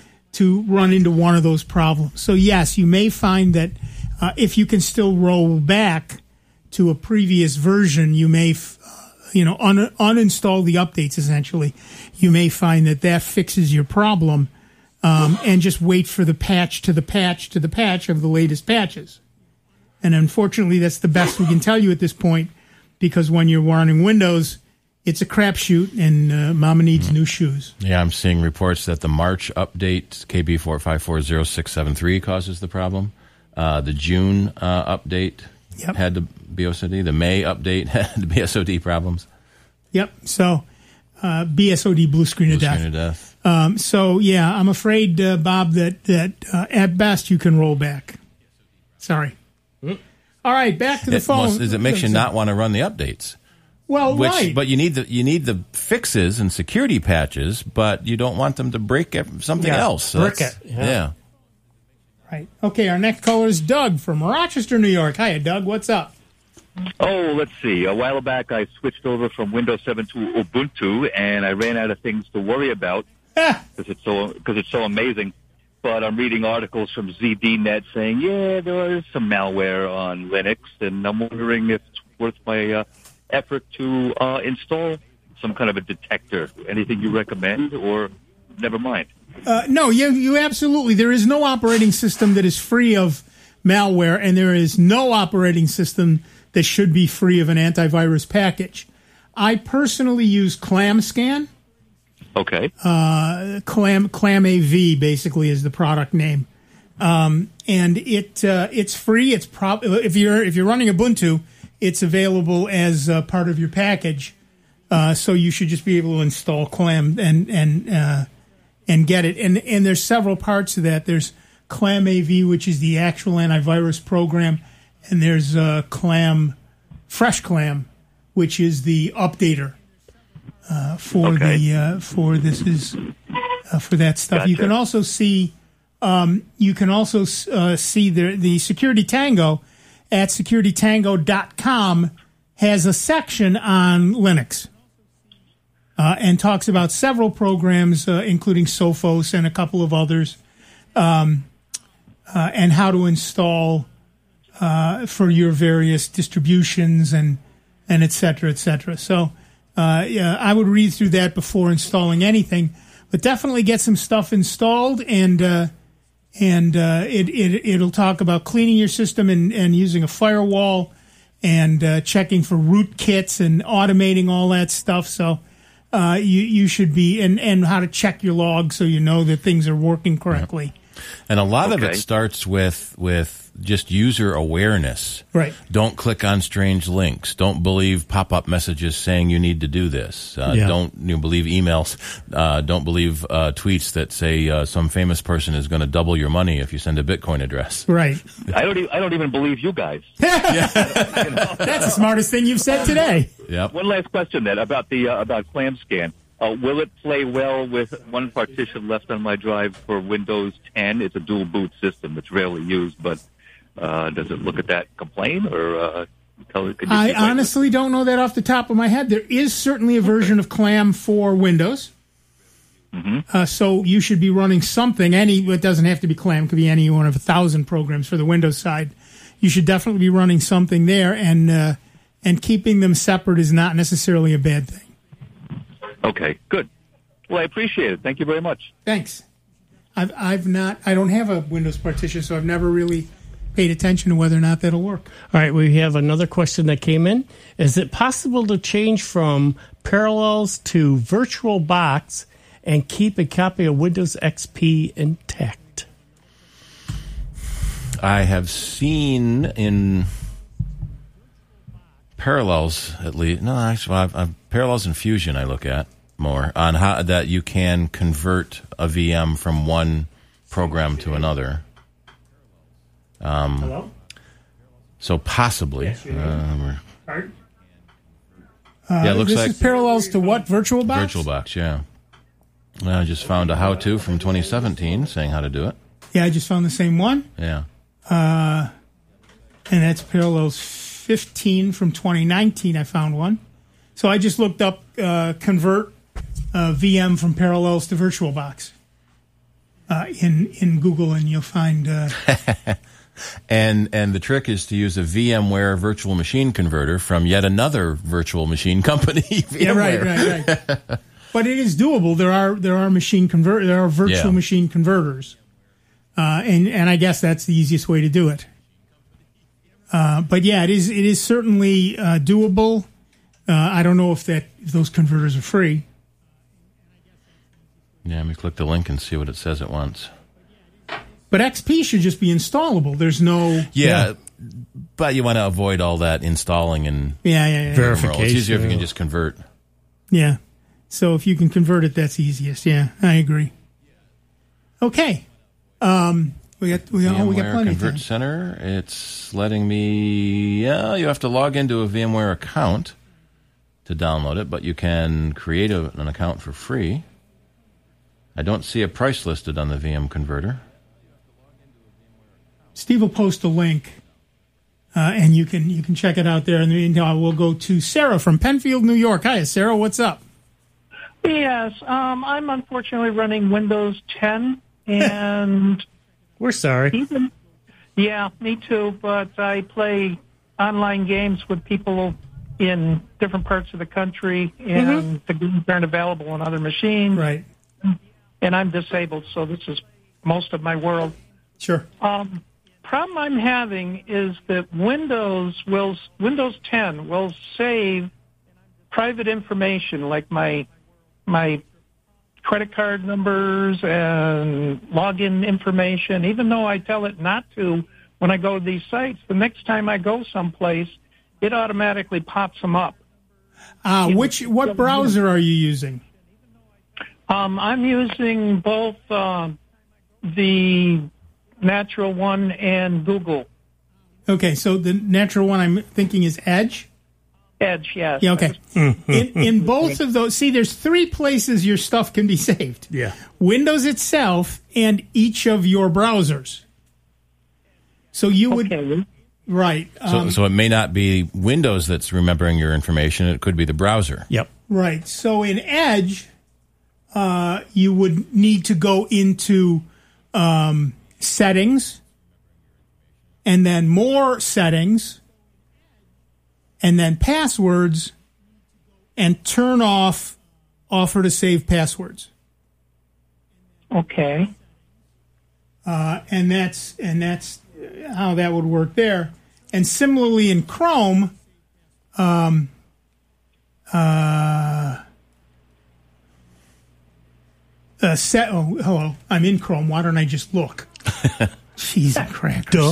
to run into one of those problems. So yes, you may find that uh, if you can still roll back to a previous version, you may f- uh, you know un- uninstall the updates. Essentially, you may find that that fixes your problem, um, and just wait for the patch to the patch to the patch of the latest patches. And unfortunately, that's the best we can tell you at this point, because when you're running Windows, it's a crapshoot, and uh, Mama needs new shoes. Yeah, I'm seeing reports that the March update, K B four five four zero six seven three, causes the problem. Uh, the June uh, update Yep. had the B S O D. The May update had the B S O D problems. Yep. So uh, B S O D, blue screen of Blue death. screen of death. Um, so yeah, I'm afraid, uh, Bob, that that uh, at best you can roll back. Sorry. All right, back to the It, phone. must, it makes you not want to run the updates. Well, Which, right. but you need the you need the fixes and security patches, but you don't want them to break ev- something Yeah, else. So brick that's- it, yeah. yeah. Right. Okay, our next caller is Doug from Rochester, New York. Hiya, Doug. What's up? Oh, let's see. A while back, I switched over from Windows seven to Ubuntu, and I ran out of things to worry about Ah, because it's so because it's so amazing. but I'm reading articles from Z D Net saying, yeah, there is some malware on Linux, and I'm wondering if it's worth my uh, effort to uh, install some kind of a detector. Anything you recommend, or never mind? Uh, no, you, you absolutely. There is no operating system that is free of malware, and there is no operating system that should be free of an antivirus package. I personally use ClamScan. Okay. Uh, Clam ClamAV basically is the product name, um, and it uh, it's free. It's prob if you're if you're running Ubuntu, it's available as uh, part of your package. Uh, so you should just be able to install Clam and and uh, and get it. And and there's several parts of that. There's ClamAV, which is the actual antivirus program, and there's uh, Clam FreshClam, which is the updater. Uh, for okay. the uh, for this is uh, for that stuff. Gotcha. You can also see um, you can also uh, see the the Security Tango at security tango dot com has a section on Linux uh, and talks about several programs, uh, including Sophos and a couple of others, um, uh, and how to install uh, for your various distributions and and et cetera, et cetera. So. Uh, yeah, I would read through that before installing anything, but definitely get some stuff installed, and uh, and uh, it, it it'll talk about cleaning your system and, and using a firewall, and uh, checking for rootkits and automating all that stuff. So uh, you you should be and, and how to check your logs so you know that things are working correctly. And a lot okay. of it starts with with just user awareness. Right. Don't click on strange links. Don't believe pop-up messages saying you need to do this. Uh, Yeah. Don't you know, believe emails. Uh, don't believe uh, tweets that say uh, some famous person is going to double your money if you send a Bitcoin address. Right. I don't. Even, I don't even believe you guys. That's the smartest thing you've said today. Yep. One last question then about the uh, about ClamScan. Uh, will it play well with one partition left on my drive for Windows ten? It's a dual boot system. It's rarely used, but uh, does it look at that, complain, or uh, tell it? Can you I explain honestly it? don't know that off the top of my head. There is certainly a version of Clam for Windows. Mm-hmm. Uh, so you should be running something. Any it doesn't have to be Clam; it could be any one of a thousand programs for the Windows side. You should definitely be running something there, and uh, and keeping them separate is not necessarily a bad thing. Okay, good. Well, I appreciate it. Thank you very much. Thanks. I've I've not. I don't have a Windows partition, so I've never really paid attention to whether or not that'll work. All right, we have another question that came in. Is it possible to change from Parallels to VirtualBox and keep a copy of Windows X P intact? I have seen in Parallels, at least. No, actually, I've, I've, Parallels and Fusion I look at more, on how that you can convert a V M from one program to another. Um, Hello? So possibly. Yes, you uh, Uh, yeah, it looks this like is parallels to what? VirtualBox? VirtualBox, yeah. I just found a how-to from twenty seventeen saying how to do it. Yeah, I just found the same one. Yeah. Uh, and that's Parallels fifteen from twenty nineteen. I found one. So I just looked up uh, convert uh, V M from Parallels to VirtualBox uh, in in Google, and you'll find. Uh, and and the trick is to use a VMware virtual machine converter from yet another virtual machine company. yeah, right, right, right. But it is doable. There are there are machine convert there are virtual Yeah. machine converters, uh, and and I guess that's the easiest way to do it. Uh, but yeah, it is it is certainly uh, doable. Uh, I don't know if that if those converters are free. Yeah, let me click the link and see what it says at once. But X P should just be installable. There's no Yeah, but you want to avoid all that installing and yeah yeah yeah. Verification. It's easier if you can just convert. yeah. So if you can convert it, that's easiest. Yeah, I agree. Okay, um, we got we, oh, we got VMware plenty of Convert time. Center. It's letting me. Yeah, you have to log into a VMware account to download it, but you can create a, an account for free. I don't see a price listed on the V M Converter. Steve will post a link, uh, and you can you can check it out there. And then we'll go to Sarah from Penfield, New York. Hi, Sarah. What's up? Yes, um, I'm unfortunately running Windows ten, and we're sorry. Even, yeah, me too. But I play online games with people in different parts of the country, and mm-hmm. the games aren't available on other machines. Right. And I'm disabled, so this is most of my world. Sure. Um, problem I'm having is that Windows will Windows ten will save private information like my my credit card numbers and login information. Even though I tell it not to when I go to these sites, the next time I go someplace, it automatically pops them up. Uh, which what browser are you using? Um, I'm using both uh, the natural one and Google. Okay, so the natural one I'm thinking is Edge? Edge, yes. Yeah, okay. in, in both of those, see, there's three places your stuff can be saved. Yeah. Windows itself and each of your browsers. So you would... Okay. Right. So, Um, so it may not be Windows that's remembering your information. It could be the browser. Yep. right. So in Edge, uh, you would need to go into um, settings and then more settings and then passwords and turn off offer to save passwords. Okay. Uh, and that's and that's how that would work there. And similarly in Chrome, um, uh, uh, set. Oh, hello. I'm in Chrome. Why don't I just look? Cheese and crackers. Duh.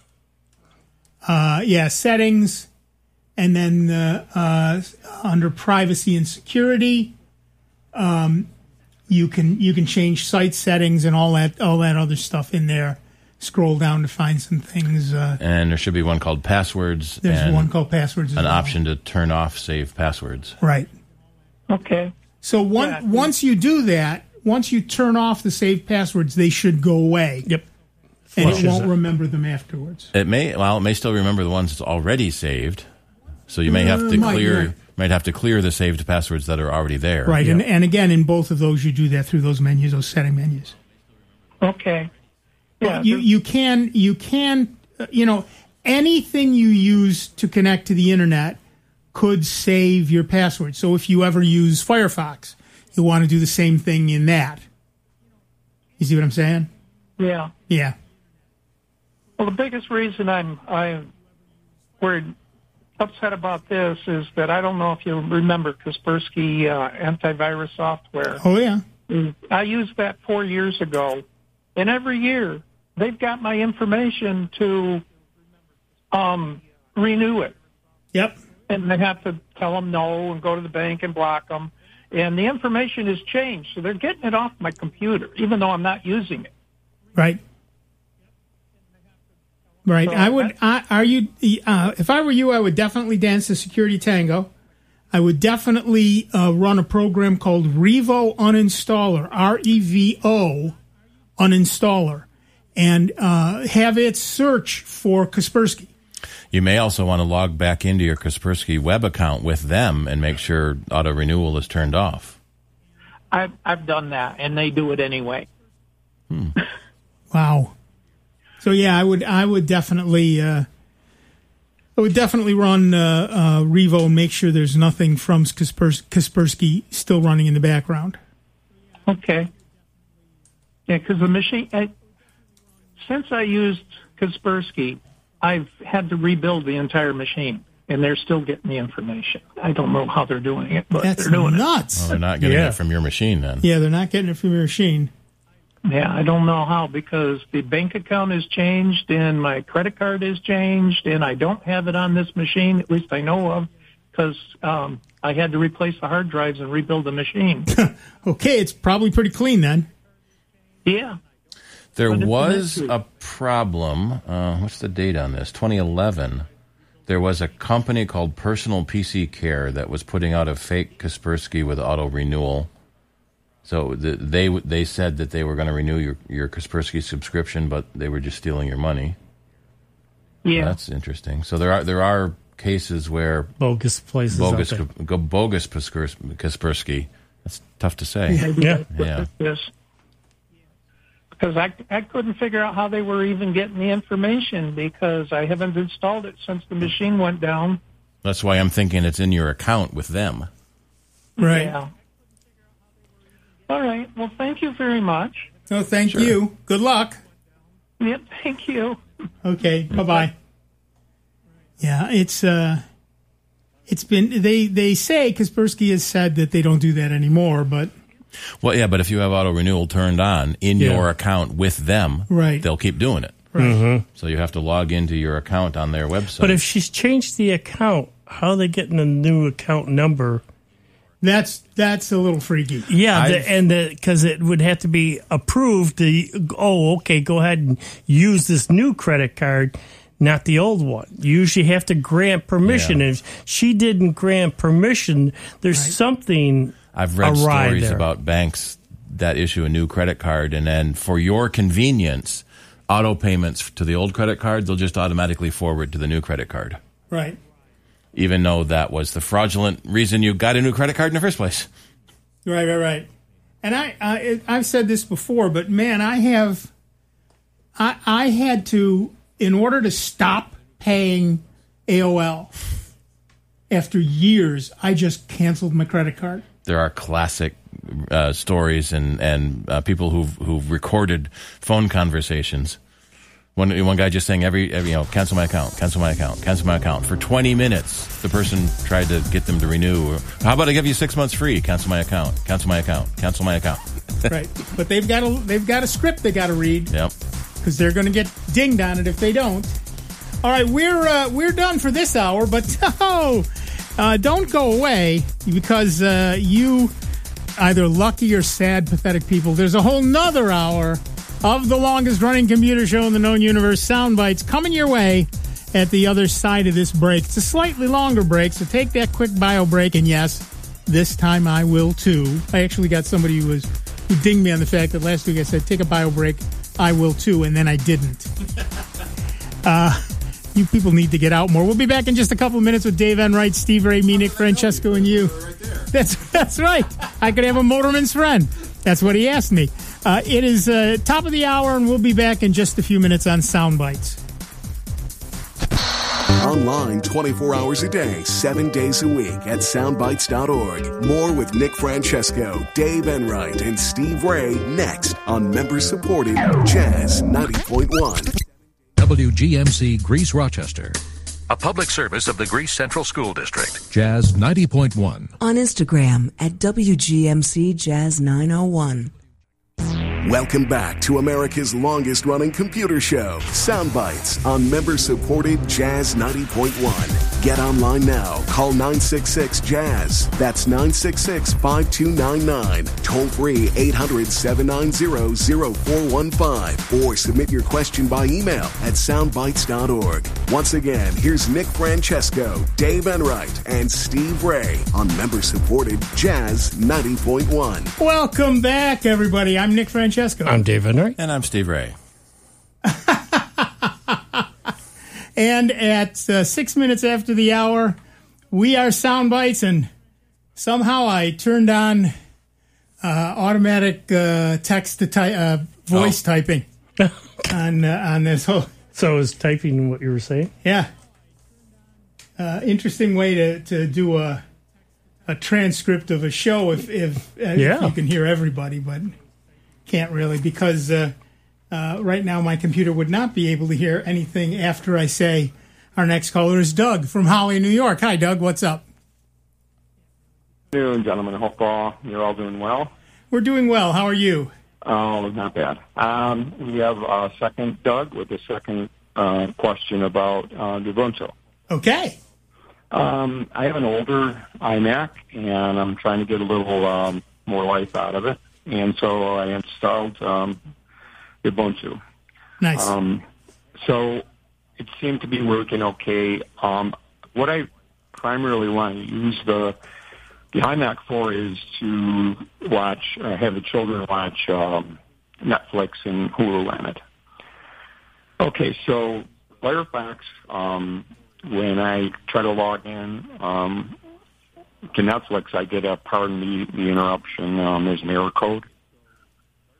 Uh, yeah, settings, and then uh, uh, under privacy and security, um, you can you can change site settings and all that all that other stuff in there. Scroll down to find some things. Uh, And there should be one called passwords. there's and one called passwords. As an well. option to turn off save passwords. Right. Okay. So one, Yeah. once you do that, once you turn off the saved passwords, they should go away. Yep. And it Flushes won't it. remember them afterwards. It may well, it may still remember the ones that's already saved. So you may have Uh, to might, clear yeah. might have to clear the saved passwords that are already there. Right. And, and again, in both of those, you do that through those menus, those setting menus. Okay. Yeah. you you can you can uh, you know anything you use to connect to the internet could save your password. So if you ever use Firefox, you want to do the same thing in that. You see what I'm saying? Yeah. Yeah. Well, the biggest reason I'm I'm worried, upset about this is that I don't know if you remember Kaspersky uh, antivirus software. Oh yeah. I used that four years ago, and every year they've got my information to um, renew it. Yep. And I have to tell them no and go to the bank and block them. And the information has changed, so they're getting it off my computer, even though I'm not using it. Right. Right. So I would. I, are you? Uh, if I were you, I would definitely dance the security tango. I would definitely uh, run a program called Revo Uninstaller, R E V O Uninstaller, and uh, have it search for Kaspersky. You may also want to log back into your Kaspersky web account with them and make sure auto renewal is turned off. I've I've done that, and they do it anyway. Hmm. Wow. So yeah, I would. I would definitely. Uh, I would definitely run uh, uh, Revo and make sure there's nothing from Kaspers- Kaspersky still running in the background. Okay. Yeah, because the machine, I, since I used Kaspersky, I've had to rebuild the entire machine, and they're still getting the information. I don't know how they're doing it, but That's they're doing nuts. Well, they're not getting Yeah. it from your machine then. Yeah, they're not getting it from your machine. it. Yeah, I don't know how, because the bank account has changed, and my credit card has changed, and I don't have it on this machine, at least I know of, because um, I had to replace the hard drives and rebuild the machine. Okay, it's probably pretty clean then. Yeah. There But it's was an issue. a problem. Uh, what's the date on this? twenty eleven. There was a company called Personal P C Care that was putting out a fake Kaspersky with auto renewal. So the, they they said that they were going to renew your, your Kaspersky subscription, but they were just stealing your money. Yeah. That's interesting. So there are there are cases where Bogus places bogus out there. go bogus Kaspers- Kaspersky. That's tough to say. Yeah. Yeah. Yes. Because I, I couldn't figure out how they were even getting the information because I haven't installed it since the machine went down. That's why I'm thinking it's in your account with them. Right. Yeah. All right. Well, thank you very much. No, thank Sure. you. Good luck. Yep, thank you. Okay, bye-bye. Yeah, it's uh, it's been, they, they say, Kaspersky has said that they don't do that anymore, but... Well, yeah, but if you have auto renewal turned on in Yeah. your account with them, Right. they'll keep doing it. Mm-hmm. So you have to log into your account on their website. But if she's changed the account, how are they getting a new account number? That's that's a little freaky. Yeah, I've- the, and because it would have to be approved. To, oh, okay, go ahead and use this new credit card, not the old one. You usually have to grant permission. Yeah. If she didn't grant permission, there's something I've read awry stories there. about banks that issue a new credit card, and then for your convenience, auto payments to the old credit card, they'll just automatically forward to the new credit card, Right. even though that was the fraudulent reason you got a new credit card in the first place. Right, right, right. And I, I I've said this before, but man, I have, I I had to, in order to stop paying A O L, after years, I just canceled my credit card. There are classic uh, stories and and uh, people who've who've recorded phone conversations. One one guy just saying every, every you know cancel my account, cancel my account, cancel my account for twenty minutes. The person tried to get them to renew. How about I give you six months free? Cancel my account, cancel my account, cancel my account. Right. But they've got a they've got a script they got to read Yep. because they're going to get dinged on it if they don't. All right, we're uh, we're done for this hour, but oh, uh, don't go away because uh, you either lucky or sad, pathetic people. There's a whole nother hour of the longest running computer show in the known universe, Soundbites, coming your way at the other side of this break. It's a slightly longer break, so take that quick bio break, and yes, this time I will too. I actually got somebody who was who dinged me on the fact that last week I said take a bio break, I will too, and then I didn't. Uh, you people need to get out more. We'll be back in just a couple of minutes with Dave Enright, Steve Ray, me, Nick Francesco, and you. That's that's right. I could have a motorman's friend. That's what he asked me. Uh, it is uh, top of the hour, and we'll be back in just a few minutes on Soundbites. Online twenty-four hours a day, seven days a week at soundbites dot org. More with Nick Francesco, Dave Enright, and Steve Ray next on member-supported Jazz ninety point one. W G M C Greece Rochester. A public service of the Greece Central School District. Jazz ninety point one. On Instagram at W G M C Jazz nine oh one. Welcome back to America's longest running computer show, Soundbites, on member-supported Jazz ninety point one. Get online now. Call nine six six Jazz. That's nine six six, five two nine nine. Toll free eight hundred, seven nine zero, zero four one five. Or submit your question by email at soundbites dot org. Once again, here's Nick Francesco, Dave Enright, and Steve Ray on member-supported Jazz ninety point one. Welcome back, everybody. I'm Nick Francesco. I'm Dave Enright. And I'm Steve Ray. And at uh, six minutes after the hour, we are Soundbites, and somehow I turned on uh, automatic uh, text to ty- uh, voice Oh. typing on uh, on this whole. So is typing what you were saying? Yeah, uh, interesting way to, to do a a transcript of a show if if, uh, Yeah. if you can hear everybody, but can't really because. Uh, Uh, right now, my computer would not be able to hear anything after I say our next caller is Doug from Holly, New York. Hi, Doug. What's up? Good afternoon, gentlemen. I hope uh, you're all doing well. We're doing well. How are you? Oh, not bad. Um, we have a second Doug with a second uh, question about uh, Ubuntu. Okay. Um, I have an older iMac, and I'm trying to get a little um, more life out of it. And so I installed um, Ubuntu. Nice. Um, so it seemed to be working okay. Um, what I primarily want to use the the iMac for is to watch, uh, have the children watch um, Netflix and Hulu on it. Okay, so Firefox, um, when I try to log in um, to Netflix, I get a, pardon the, the interruption, um, there's an error code.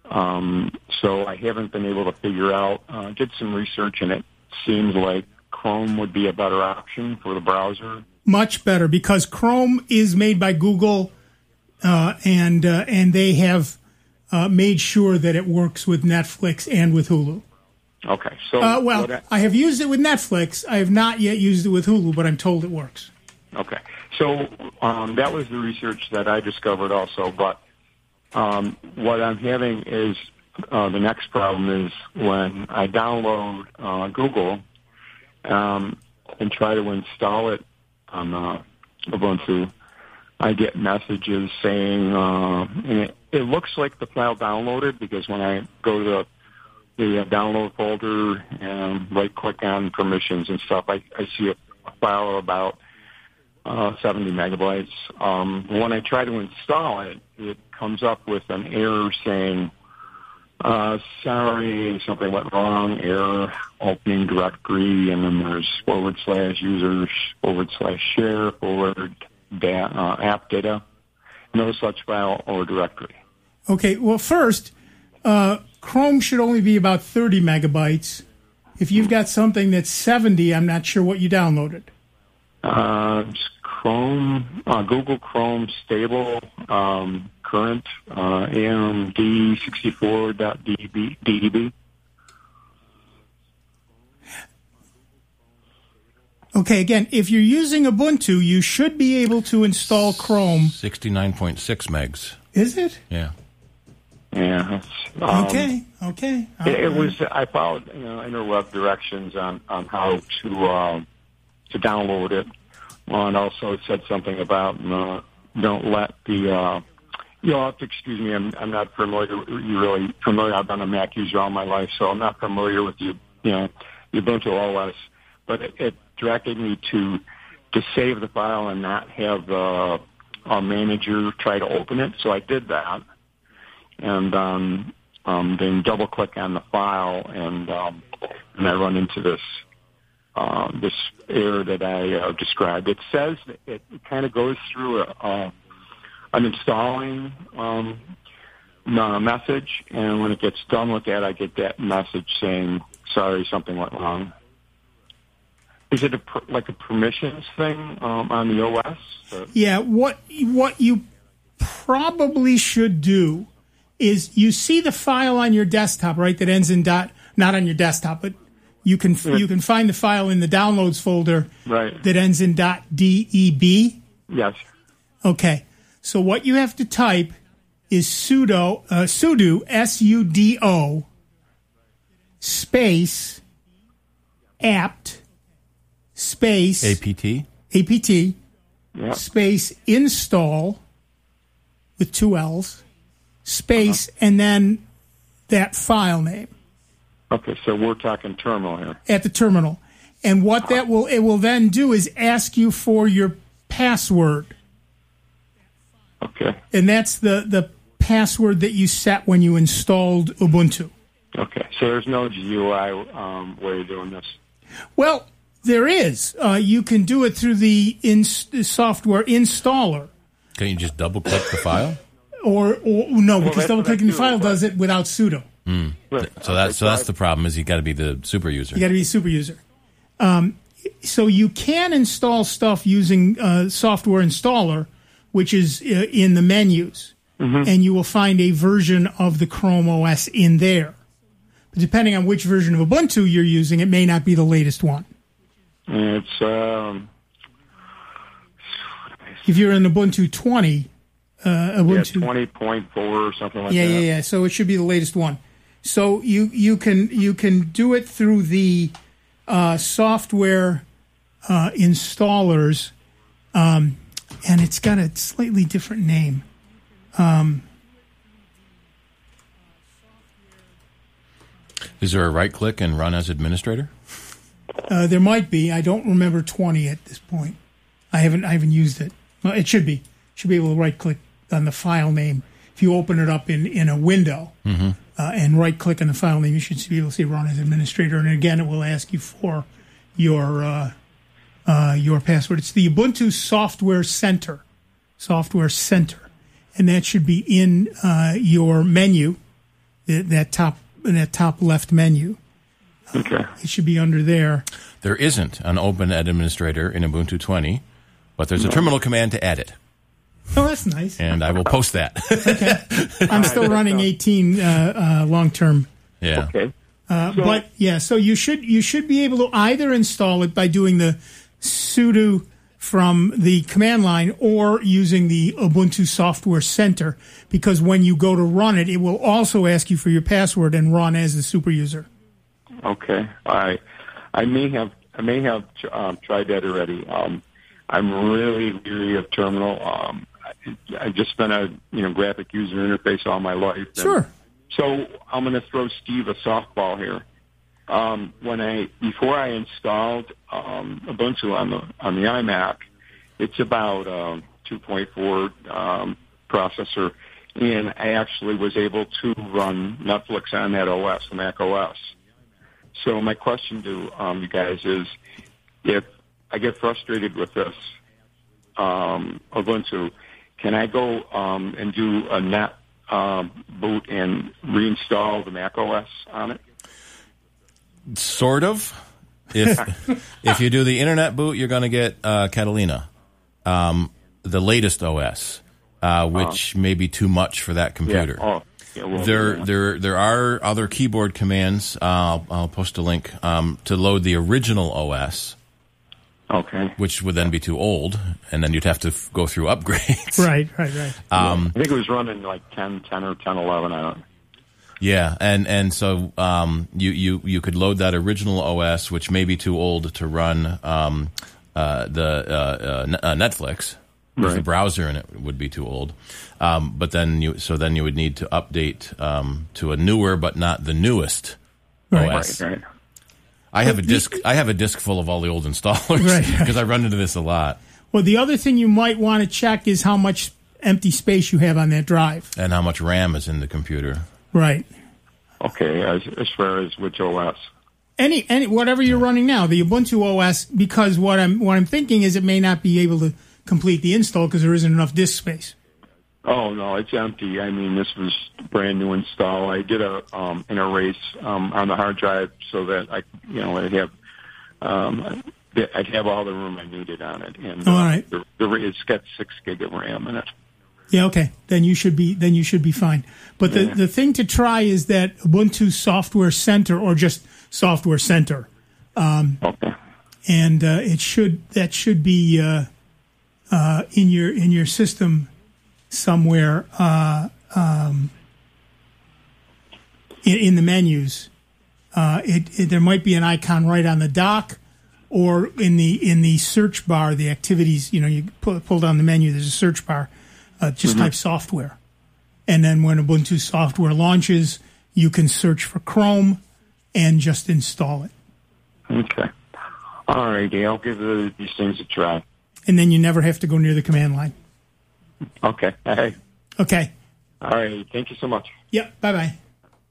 Um, so I haven't been able to figure out. Uh, did some research, and it seems like Chrome would be a better option for the browser. Much better, because Chrome is made by Google, uh, and uh, and they have uh, made sure that it works with Netflix and with Hulu. Okay, so uh, well, what I, I have used it with Netflix. I have not yet used it with Hulu, but I'm told it works. Okay, so um, that was the research that I discovered also. But um, what I'm having is uh, the next problem is when I download uh, Google um, and try to install it on uh, Ubuntu, I get messages saying, uh, and it, it looks like the file downloaded, because when I go to the the download folder and right-click on permissions and stuff, I, I see a, a file of about uh, seventy megabytes. Um, when I try to install it, it comes up with an error saying, uh, sorry, something went wrong, error, opening directory, and then there's forward slash users, forward slash share, forward da- uh, app data, no such file or directory. Okay, well, first, uh, Chrome should only be about thirty megabytes. If you've got something that's seventy, I'm not sure what you downloaded. Uh, Chrome, uh, Google Chrome stable, um, current, uh, A M D sixty-four dot D D B. Okay, again, if you're using Ubuntu, you should be able to install Chrome. sixty-nine point six megs. Is it? Yeah. Yeah. Um, okay. Okay. It, it was. I followed you know, interweb directions on, on how to uh, to download it, and also it said something about uh, don't let the. Uh, you'll have to excuse me. I'm I'm not familiar. You really familiar? I've been a Mac user all my life, so I'm not familiar with you. You know, Ubuntu O S, but it, it directed me to to save the file and not have uh, our manager try to open it. So I did that. And um, um, then double-click on the file, and um, and I run into this uh, this error that I uh, described. It says that it kind of goes through a, uh, an installing um, message, and when it gets done with that, I get that message saying, "Sorry, something went wrong." Is it a per, like a permissions thing um, on the O S? Or? Yeah. What what you probably should do is you see the file on your desktop, right, that ends in dot, not on your desktop, but you can Yeah. you can find the file in the downloads folder Right. that ends in dot .deb. Yes. Okay. So what you have to type is sudo, uh, sudo, S U D O, space, apt, space, A P T? A P T, Yeah. space, install, with two L's, space, and then that file name Okay, so we're talking terminal here. at the terminal. And what that will, it will then do is ask you for your password. Okay. And that's the, the password that you set when you installed Ubuntu. Okay, so there's no G U I um, way of doing this. Well, there is. Uh, you can do it through the ins- software installer. Can you just double click the file? Or, or no, because that's double clicking the what I do, file does it without sudo. Mm. Right. So that's so that's the problem. Is you got to be the super user. You got to be a super user. Um, so you can install stuff using uh, software installer, which is uh, in the menus, Mm-hmm. and you will find a version of the Chrome O S in there. But depending on which version of Ubuntu you're using, it may not be the latest one. It's um, If you're in Ubuntu twenty, uh, yeah, Ubuntu twenty point four or something like yeah, that. yeah, yeah. So it should be the latest one. So you you can you can do it through the uh, software uh, installers, um, and it's got a slightly different name. Um, Is there a right click and run as administrator? uh, there might be. I don't remember twenty at this point. I haven't I haven't used it. Well, it should be. Should be able to right click on the file name. If you open it up in, in a window Mm-hmm. uh, and right click on the file name, you should be able to see run as administrator. And again, it will ask you for your uh, uh, your password. It's the Ubuntu Software Center, Software Center, and that should be in uh, your menu the, that top in that top left menu. Okay. It should be under there. There isn't an Open Administrator in Ubuntu twenty, but there's a terminal command to add it. Oh, that's nice. And I will post that. Okay. I'm still running eighteen uh, uh, long term. Yeah. Okay. Uh, So- but yeah, so you should you should be able to either install it by doing the sudo from the command line or using the Ubuntu Software Center, because when you go to run it, it will also ask you for your password and run as the super user. Okay. I I may have I may have um, tried that already. Um, I'm really leery of terminal. Um, I, I've just been a you know graphic user interface all my life. And Sure. So I'm going to throw Steve a softball here. Um, when I before I installed um, Ubuntu on the on the iMac, it's about um, two point four um, processor, and I actually was able to run Netflix on that O S, the Mac O S. So my question to um, you guys is, if I get frustrated with this um, Ubuntu, can I go um, and do a net um, boot and reinstall the Mac O S on it? Sort of. If if you do the internet boot, you're going to get uh, Catalina, um, the latest O S, uh, which uh, may be too much for that computer. Yeah. Oh. Yeah, well, there, yeah. there, there are other keyboard commands. Uh, I'll, I'll post a link um, to load the original O S. Okay. Which would then be too old, and then you'd have to f- go through upgrades. Right, right, right. Um, I think it was running like ten, ten or ten, eleven. I don't know. Yeah, and and so um, you, you you could load that original O S, which may be too old to run um, uh, the uh, uh, uh, Netflix. Right. The browser in it would be too old, um, but then you so then you would need to update um, to a newer but not the newest right. O S. Right, right. I have a disk. I have a disk full of all the old installers right. because I run into this a lot. Well, the other thing you might want to check is how much empty space you have on that drive, and how much RAM is in the computer. Right. Okay. As as far as which O S. Any any whatever you're running now, the Ubuntu O S, because what I'm what I'm thinking is it may not be able to complete the install because there isn't enough disk space. Oh no, it's empty. I mean, this was brand new install. I did a um, an erase um, on the hard drive so that I, you know, I'd have um, I'd have all the room I needed on it. And uh, all right, the, the, it's got six gig of RAM in it. Yeah, okay. Then you should be then you should be fine. But the, yeah. the thing to try is that Ubuntu Software Center or just Software Center. Um, okay. And uh, it should that should be uh, uh, in your in your system somewhere uh, um, in, in the menus. Uh, it, it there might be an icon right on the dock, or in the in the search bar, the activities. You know, you pull, pull down the menu. There's a search bar. Uh, just mm-hmm. type software, and then when Ubuntu software launches, you can search for Chrome and just install it. Okay. All righty, I'll give the, these things a try. And then you never have to go near the command line. Okay. Hey. Okay. All right. Thank you so much. Yep. Bye bye.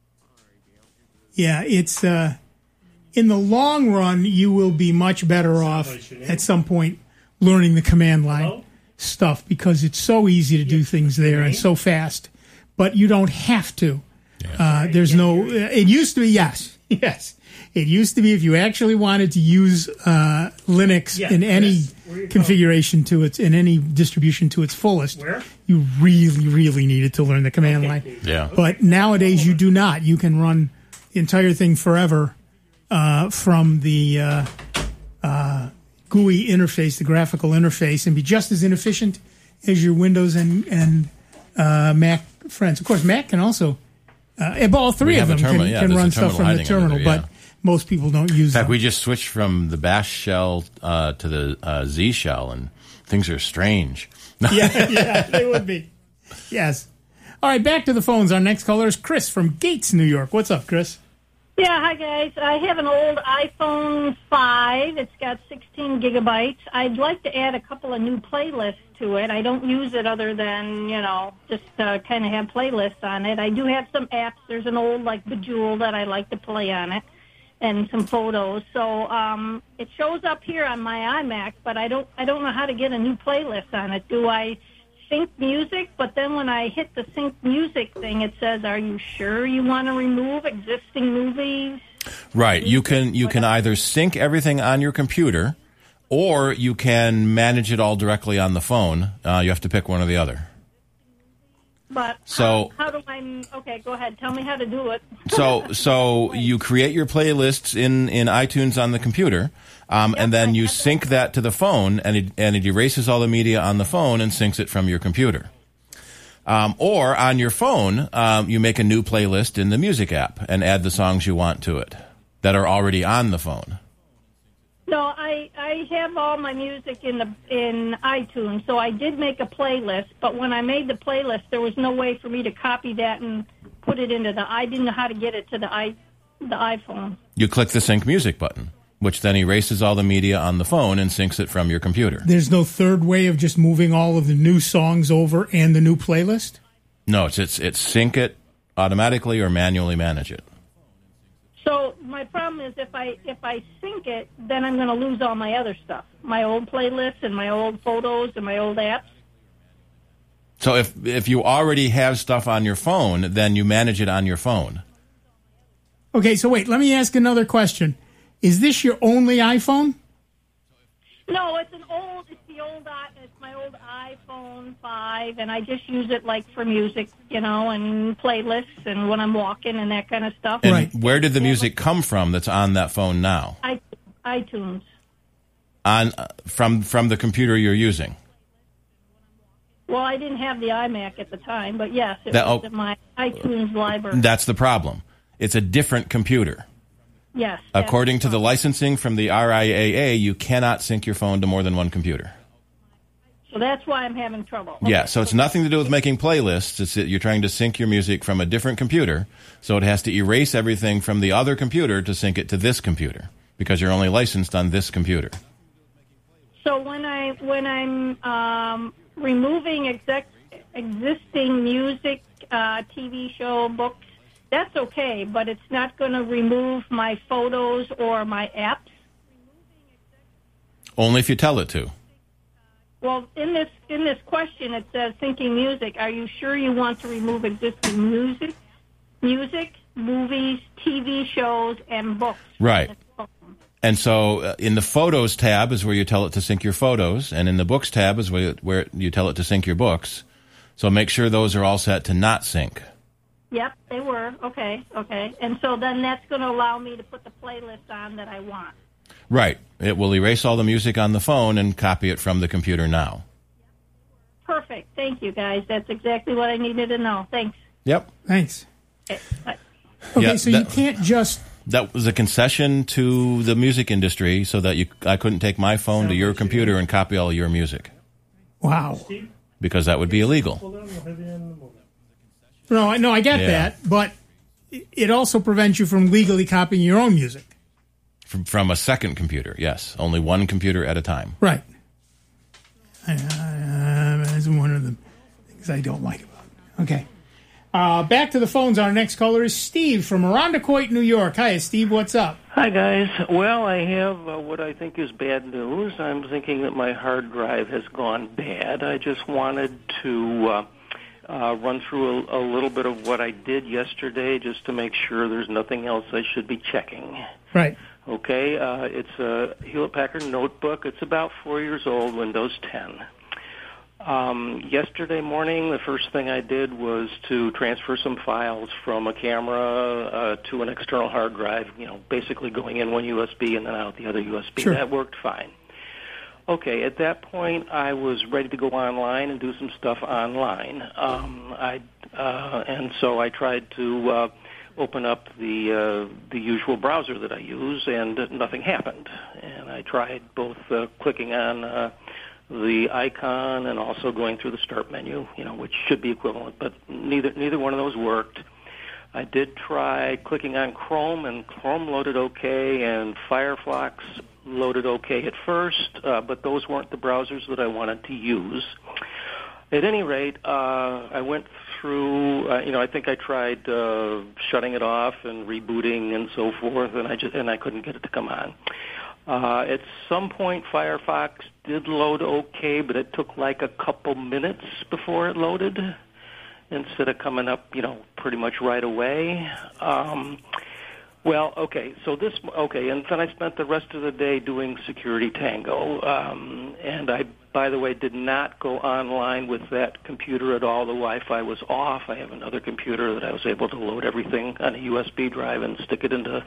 Yeah, it's uh, in the long run, you will be much better off at some point learning the command line Hello? stuff because it's so easy to do things there and so fast. But you don't have to. Yeah. Uh, there's no. It used to be yes, yes. It used to be if you actually wanted to use uh, Linux yeah, in any yes. configuration to its in any distribution to its fullest, Where? you really, really needed to learn the command okay. line. Yeah. But nowadays you do not. You can run the entire thing forever uh, from the uh, uh, G U I interface, the graphical interface, and be just as inefficient as your Windows and and uh, Mac friends. Of course, Mac can also. Uh, all three we of them terminal, can, yeah, can run a stuff from the terminal, there, yeah. but most people don't use In fact, them. we just switched from the Bash shell uh, to the uh, Z shell, and things are strange. yeah, yeah, they would be. Yes. All right, back to the phones. Our next caller is Chris from Gates, New York. What's up, Chris? Yeah, hi, guys. I have an old iPhone five. It's got sixteen gigabytes. I'd like to add a couple of new playlists to it. I don't use it other than, you know, just uh, kind of have playlists on it. I do have some apps. There's an old, like, Bejeweled that I like to play on it and some photos. So um, it shows up here on my iMac, but I don't I don't know how to get a new playlist on it. Do I sync music, but then when I hit the sync music thing, it says, "Are you sure you want to remove existing movies?" Right. You can you can either sync everything on your computer, or you can manage it all directly on the phone. Uh, you have to pick one or the other. But so, how, how do I? Okay, go ahead. Tell me how to do it. so so you create your playlists in, in iTunes on the computer, um, yep, and then you sync that to the phone, and it, and it erases all the media on the phone and syncs it from your computer. Um, or on your phone, um, you make a new playlist in the music app and add the songs you want to it that are already on the phone. No, I, I have all my music in the in iTunes, so I did make a playlist. But when I made the playlist, there was no way for me to copy that and put it into the. I didn't know how to get it to the i the iPhone. You click the sync music button, which then erases all the media on the phone and syncs it from your computer. There's no third way of just moving all of the new songs over and the new playlist? No, it's it's it's sync it automatically or manually manage it. So my problem is if I if I sync it, then I'm going to lose all my other stuff, my old playlists and my old photos and my old apps. So if if you already have stuff on your phone, then you manage it on your phone. Okay, so wait, let me ask another question. Is this your only iPhone? No, it's an old. It's the old. It's my old iPhone five, and I just use it like for music, you know, and playlists, and when I'm walking and that kind of stuff. And right. Where did the music come from that's on that phone now? I, iTunes. On uh, from from the computer you're using. Well, I didn't have the iMac at the time, but yes, it that, was oh, in my iTunes library. That's the problem. It's a different computer. Yes. According to the licensing from the R I A A, you cannot sync your phone to more than one computer. So that's why I'm having trouble. Okay. Yeah, so it's nothing to do with making playlists. It's that you're trying to sync your music from a different computer, so it has to erase everything from the other computer to sync it to this computer, because you're only licensed on this computer. So when I when I'm um, removing exec, existing music, uh, T V show, books, that's okay, but it's not going to remove my photos or my apps? Only if you tell it to. Well, in this in this question, it says, syncing music. Are you sure you want to remove existing music, music, movies, T V shows, and books? Right. And so uh, in the Photos tab is where you tell it to sync your photos, and in the Books tab is where, where you tell it to sync your books. So make sure those are all set to not sync. Yep, they were. Okay, okay. And so then that's going to allow me to put the playlist on that I want. Right. It will erase all the music on the phone and copy it from the computer now. Perfect. Thank you, guys. That's exactly what I needed to know. Thanks. Yep. Thanks. Okay, bye. Okay, Yeah, so that, you can't just... That was a concession to the music industry so that you I couldn't take my phone to your computer and copy all of your music. Wow. Because that would be illegal. No, no, I get Yeah. that, but it also prevents you from legally copying your own music. From, from a second computer, yes. Only one computer at a time. Right. Uh, that's one of the things I don't like about it. Okay. Uh, back to the phones. Our next caller is Steve from Irondequoit, New York. Hi, Steve. What's up? Hi, guys. Well, I have uh, what I think is bad news. I'm thinking that my hard drive has gone bad. I just wanted to... Uh, Uh, run through a, a little bit of what I did yesterday just to make sure there's nothing else I should be checking. Right. Okay, uh, it's a Hewlett-Packard notebook. It's about four years old, Windows ten. Um, yesterday morning, the first thing I did was to transfer some files from a camera uh, to an external hard drive, you know, basically going in one U S B and then out the other U S B. Sure. That worked fine. Okay, at that point, I was ready to go online and do some stuff online. Um, I uh, and so I tried to uh, open up the uh, the usual browser that I use, and nothing happened. And I tried both uh, clicking on uh, the icon and also going through the start menu, you know, which should be equivalent, but neither neither one of those worked. I did try clicking on Chrome, and Chrome loaded okay, and Firefox loaded okay at first, uh, but those weren't the browsers that I wanted to use. At any rate, uh, I went through, uh, you know, I think I tried uh, shutting it off and rebooting and so forth, and I just and I couldn't get it to come on. Uh, at some point, Firefox did load okay, but it took like a couple minutes before it loaded instead of coming up, you know, pretty much right away. Um, well, okay, so this, okay, and then I spent the rest of the day doing Security Tango, um, and I, by the way, did not go online with that computer at all. The Wi-Fi was off. I have another computer that I was able to load everything on a U S B drive and stick it into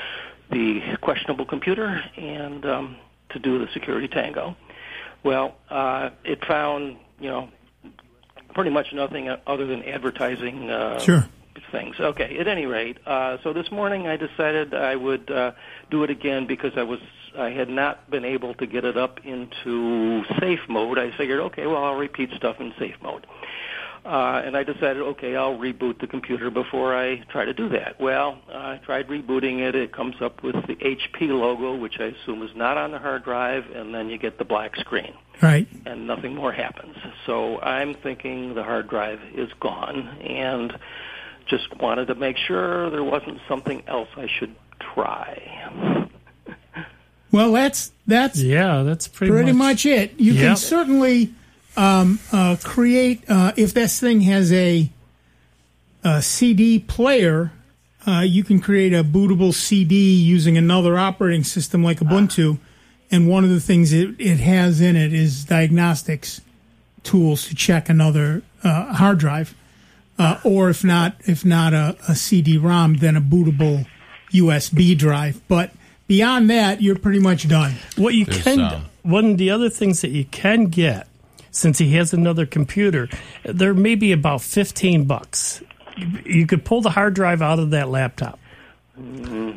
the questionable computer and um, to do the Security Tango. Well, uh, it found, you know, pretty much nothing other than advertising uh, sure. things. Okay, at any rate, uh, so this morning I decided I would uh, do it again because I was I had not been able to get it up into safe mode. I figured, okay, well, I'll repeat stuff in safe mode. Uh, and I decided, okay, I'll reboot the computer before I try to do that. Well, I tried rebooting it. It comes up with the H P logo, which I assume is not on the hard drive, and then you get the black screen. Right. And nothing more happens. So I'm thinking the hard drive is gone, and just wanted to make sure there wasn't something else I should try. Well, that's that's yeah, that's pretty, pretty much, much it. You Yep. can certainly um, uh, create uh, if this thing has a, a C D player. Uh, you can create a bootable C D using another operating system like Ubuntu, and one of the things it, it has in it is diagnostics tools to check another uh, hard drive, uh, or if not, if not a, a C D ROM, then a bootable U S B drive. But beyond that, you're pretty much done. What you There's, can, um, one of the other things that you can get, since he has another computer, there may be about fifteen bucks. You could pull the hard drive out of that laptop. Mm-hmm.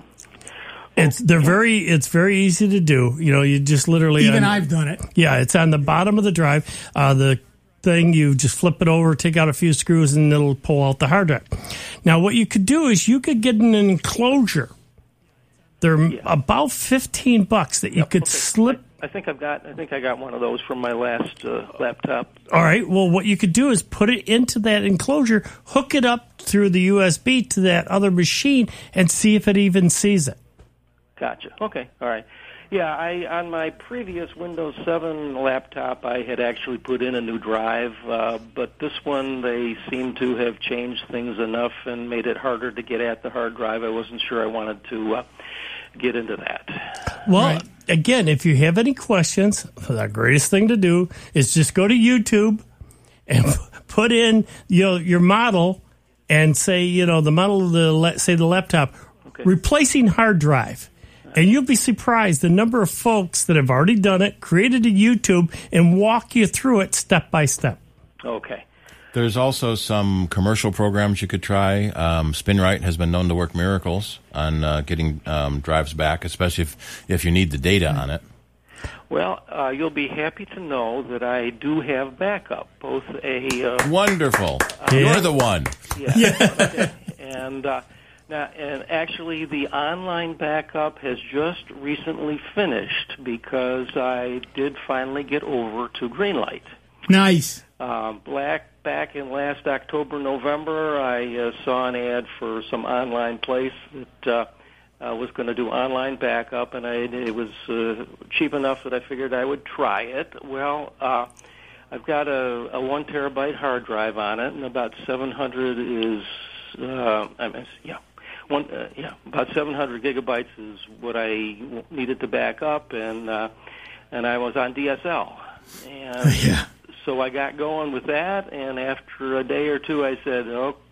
It's they're very it's very easy to do. You know, you just literally Even on, I've done it. Yeah, it's on the bottom of the drive. Uh, the thing you just flip it over, take out a few screws, and it'll pull out the hard drive. Now, what you could do is you could get an enclosure. They're Yeah. about fifteen bucks that you Yep, could okay. slip. I think I've got I think I got one of those from my last uh, laptop. All right. Well, what you could do is put it into that enclosure, hook it up through the U S B to that other machine, and see if it even sees it. Gotcha. Okay. All right. Yeah, I on my previous Windows seven laptop, I had actually put in a new drive, uh, but this one they seem to have changed things enough and made it harder to get at the hard drive. I wasn't sure I wanted to uh, get into that. Well, Right. again, if you have any questions, the greatest thing to do is just go to YouTube and put in you know your model and say you know the model of the la- say the laptop Okay. replacing hard drive. And you'll be surprised the number of folks that have already done it, created a YouTube, and walk you through it step by step. Okay. There's also some commercial programs you could try. Um, SpinRite has been known to work miracles on uh, getting um, drives back, especially if, if you need the data on it. Well, uh, you'll be happy to know that I do have backup, both a uh, Wonderful. Yeah. You're the one. yeah, okay. and uh, now and actually the online backup has just recently finished because I did finally get over to Greenlight. Nice. Um, black back in last October, November, I uh, saw an ad for some online place that uh, uh, was going to do online backup, and I, it was uh, cheap enough that I figured I would try it. Well, uh, I've got a, a one terabyte hard drive on it, and about seven hundred is uh, I mean, yeah. One, uh, yeah, about seven hundred gigabytes is what I needed to back up, and uh, and I was on D S L, and Yeah. so I got going with that. And after a day or two, I said,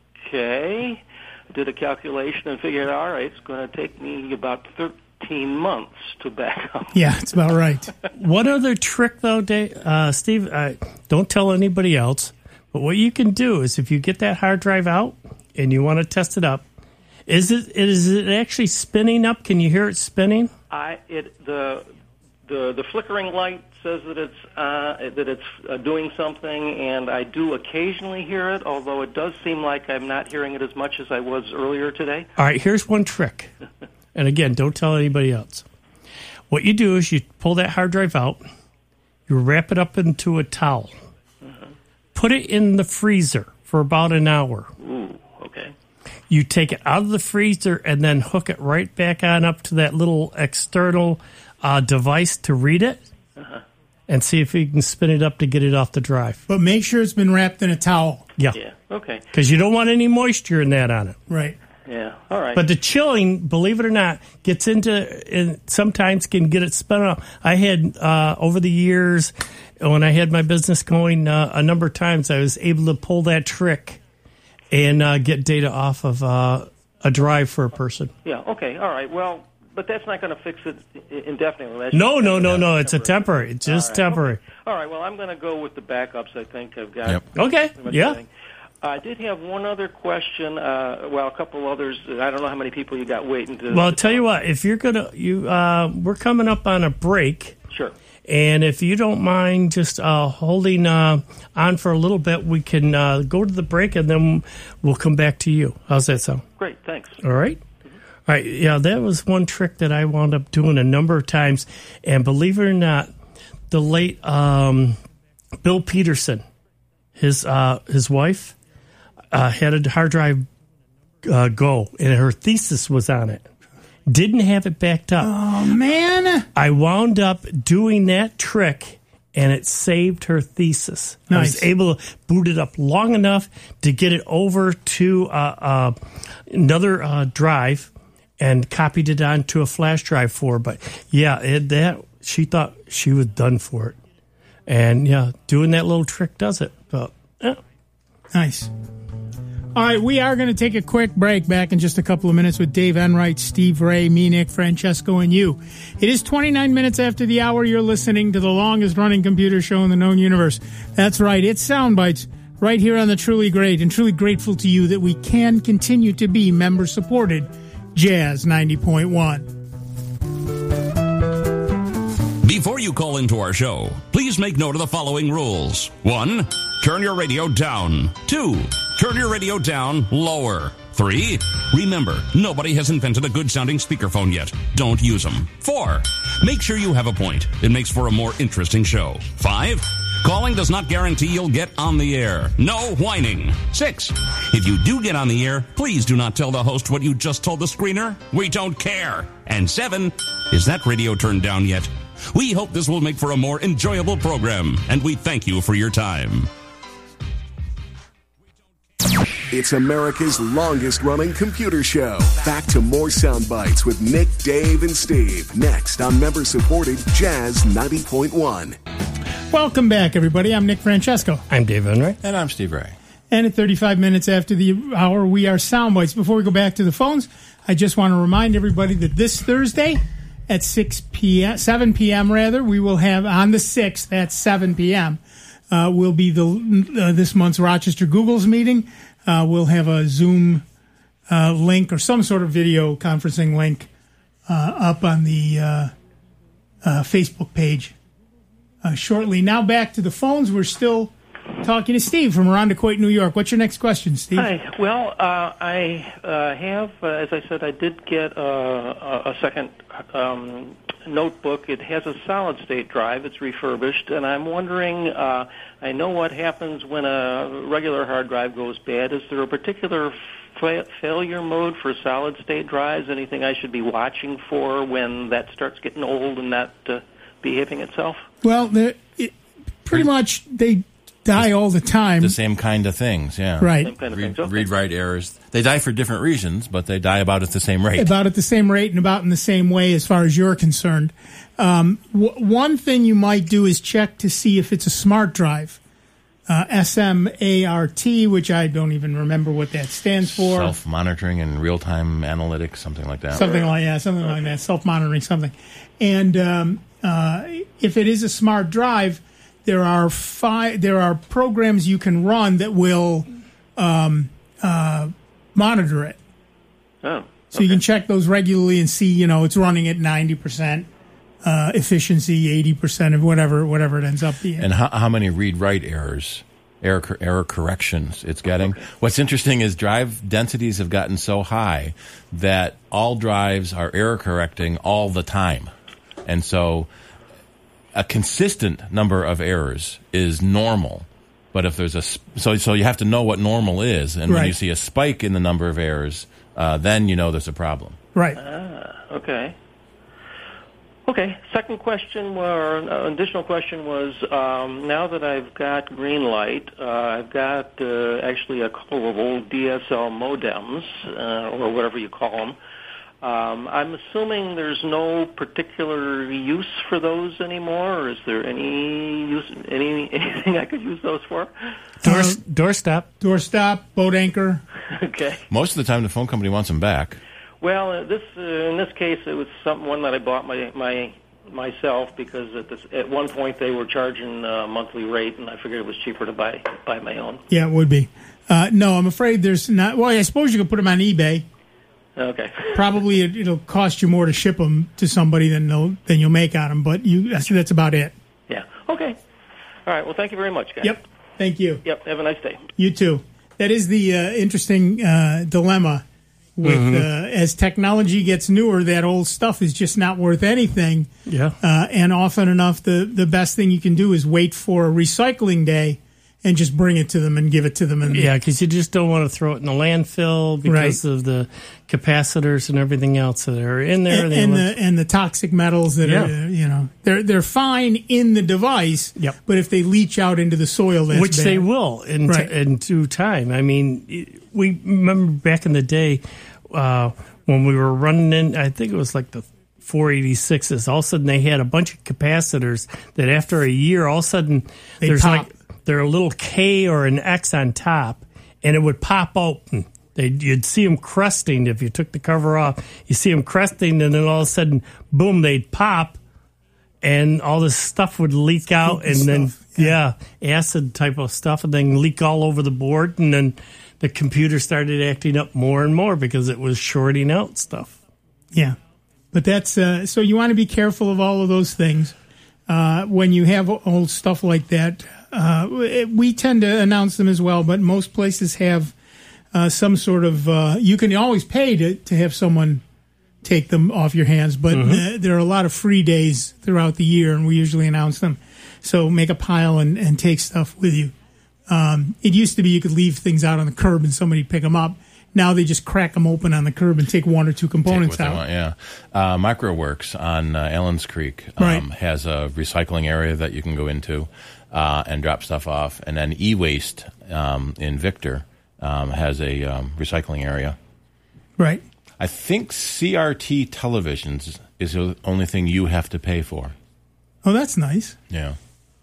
"Okay," did a calculation and figured, all right, it's going to take me about thirteen months to back up. Yeah, it's about right. One other trick, though, Dave, uh, Steve, uh, don't tell anybody else, but what you can do is if you get that hard drive out and you want to test it up, is it is it actually spinning up? Can you hear it spinning? I it the the the flickering light says that it's uh, that it's uh, doing something, and I do occasionally hear it. Although it does seem like I'm not hearing it as much as I was earlier today. All right, here's one trick. And again, don't tell anybody else. What you do is you pull that hard drive out, you wrap it up into a towel, Uh-huh. put it in the freezer for about an hour. Ooh, okay. You take it out of the freezer and then hook it right back on up to that little external uh, device to read it Uh-huh. and see if you can spin it up to get it off the drive. But make sure it's been wrapped in a towel. Yeah. Yeah. Okay. Because you don't want any moisture in that on it. Right. Yeah. All right. But the chilling, believe it or not, gets into and sometimes can get it spun up. I had uh, over the years when I had my business going, uh, a number of times I was able to pull that trick and uh, get data off of uh, a drive for a person. Yeah. Okay. All right. Well, but that's not going to fix it indefinitely. That's No, just no, no, temporary. no. It's a temporary. It's just All right. temporary. Okay. All right. Well, I'm going to go with the backups. I think I've got. Yep. Okay. pretty much Yeah. everything. I did have one other question. Uh, well, a couple others. I don't know how many people you got waiting to. Well, I'll tell you what. If you're gonna, you, uh, we're coming up on a break. Sure. And if you don't mind just uh, holding uh, on for a little bit, we can uh, go to the break and then we'll come back to you. How's that sound? Great. Thanks. All right. All right. Yeah, that was one trick that I wound up doing a number of times. And believe it or not, the late um, Bill Peterson, his uh, his wife, uh, had a hard drive uh, go, and her thesis was on it. Didn't have it backed up. Oh, man. I wound up doing that trick, and it saved her thesis. I was Nice. able to boot it up long enough to get it over to uh, uh, another uh, drive and copied it onto a flash drive for her. But, yeah, it, that she thought she was done for it. And, yeah, doing that little trick does it. But, yeah. Nice. All right, we are going to take a quick break. Back in just a couple of minutes with Dave Enright, Steve Ray, me, Nick, Francesco, and you. It is twenty-nine minutes after the hour. You're listening to the longest-running computer show in the known universe. That's right, it's Soundbites right here on the Truly Great, and truly grateful to you that we can continue to be member-supported Jazz ninety point one. Before you call into our show, please make note of the following rules. One, turn your radio down. Two, turn your radio down lower. Three, remember, nobody has invented a good-sounding speakerphone yet. Don't use them. Four, make sure you have a point. It makes for a more interesting show. Five, calling does not guarantee you'll get on the air. No whining. Six, if you do get on the air, please do not tell the host what you just told the screener. We don't care. And seven, is that radio turned down yet? We hope this will make for a more enjoyable program, and we thank you for your time. It's America's longest-running computer show. Back to more sound bites with Nick, Dave, and Steve. Next on member-supported Jazz ninety point one. Welcome back, everybody. I'm Nick Francesco. I'm Dave Enright. And I'm Steve Ray. And at thirty-five minutes after the hour, we are Soundbites. Before we go back to the phones, I just want to remind everybody that this Thursday at six p.m., seven p.m. rather, we will have on the sixth at seven p.m. Uh, will be the uh, this month's Rochester Google's meeting. Uh, we'll have a Zoom uh, link or some sort of video conferencing link uh, up on the uh, uh, Facebook page uh, shortly. Now back to the phones. We're still talking to Steve from Irondequoit, New York. What's your next question, Steve? Hi. Well, uh, I uh, have, uh, as I said, I did get uh, a, a second um, notebook. It has a solid-state drive. It's refurbished, and I'm wondering, uh, I know what happens when a regular hard drive goes bad. Is there a particular fa- failure mode for solid-state drives? Anything I should be watching for when that starts getting old and not uh, behaving itself? Well, the- it, pretty much they die all the time. The same kind of things, yeah. Right. Same kind of Read, things. Okay. read write errors. They die for different reasons, but they die about at the same rate. About at the same rate and about in the same way as far as you're concerned. Um, w- one thing you might do is check to see if it's a smart drive. Uh, S M A R T, which I don't even remember what that stands for. Self-monitoring and real-time analytics, something like that. Something like yeah, something like that. Self-monitoring something. And um, uh, if it is a smart drive, there are five. There are programs you can run that will um, uh, monitor it. Oh. So you can check those regularly and see, you know, it's running at ninety percent uh, efficiency, eighty percent of whatever whatever it ends up being. And how, how many read-write errors, error cor- error corrections it's getting. Okay. What's interesting is drive densities have gotten so high that all drives are error correcting all the time. And so a consistent number of errors is normal. But if there's a so so you have to know what normal is, and right. when you see a spike in the number of errors, uh, then you know there's a problem. Right. Ah, okay. Okay. Second question, or uh, additional question was, um, now that I've got green light, uh, I've got uh, actually a couple of old D S L modems, uh, or whatever you call them. Um, I'm assuming there's no particular use for those anymore, or is there any use, any anything I could use those for? Door, doorstop. Doorstop, boat anchor. Okay. Most of the time, the phone company wants them back. Well, uh, this uh, in this case, it was some one that I bought my my myself because at this at one point they were charging a monthly rate, and I figured it was cheaper to buy buy my own. Yeah, it would be. Uh, no, I'm afraid there's not. Well, I suppose you could put them on eBay. Okay. Probably it, it'll cost you more to ship them to somebody than they'll, than you'll make on them, but you that's, that's about it. Yeah. Okay. All right. Well, thank you very much, guys. Yep. Thank you. Yep. Have a nice day. You too. That is the uh, interesting uh, dilemma. With Mm-hmm. uh, as technology gets newer, that old stuff is just not worth anything. Yeah. Uh, and often enough, the, the best thing you can do is wait for a recycling day and just bring it to them and give it to them. And Yeah, because you just don't want to throw it in the landfill because Right. of the capacitors and everything else that are in there. and, They and look- the and the toxic metals that Yeah. are, you know, they're they're fine in the device. Yep. But if they leach out into the soil, that's which bad. they will in, Right. t- in due time. I mean, it- we remember back in the day uh, when we were running in, I think it was like the four eighty-sixes, all of a sudden they had a bunch of capacitors that after a year, all of a sudden They there's pop. like there a little K or an X on top, and it would pop open. They'd, you'd see them crusting if you took the cover off. You see them crusting, and then all of a sudden, boom, they'd pop, and all this stuff would leak out, Goopy and then stuff, yeah. acid type of stuff, and then leak all over the board, and then the computer started acting up more and more because it was shorting out stuff. Yeah. But that's uh, so you want to be careful of all of those things. Uh, when you have old stuff like that, uh, we tend to announce them as well, but most places have uh, some sort of, uh, you can always pay to, to have someone take them off your hands, but Mm-hmm. uh, there are a lot of free days throughout the year, and we usually announce them. So make a pile and, and take stuff with you. Um, it used to be you could leave things out on the curb and somebody pick them up. Now they just crack them open on the curb and take one or two components Take what they out. want, yeah. Uh, Microworks on uh, Allens Creek um, Right. has a recycling area that you can go into uh, and drop stuff off. And then E-Waste um, in Victor um, has a um, recycling area. Right. I think C R T televisions is the only thing you have to pay for. Oh, that's nice. Yeah.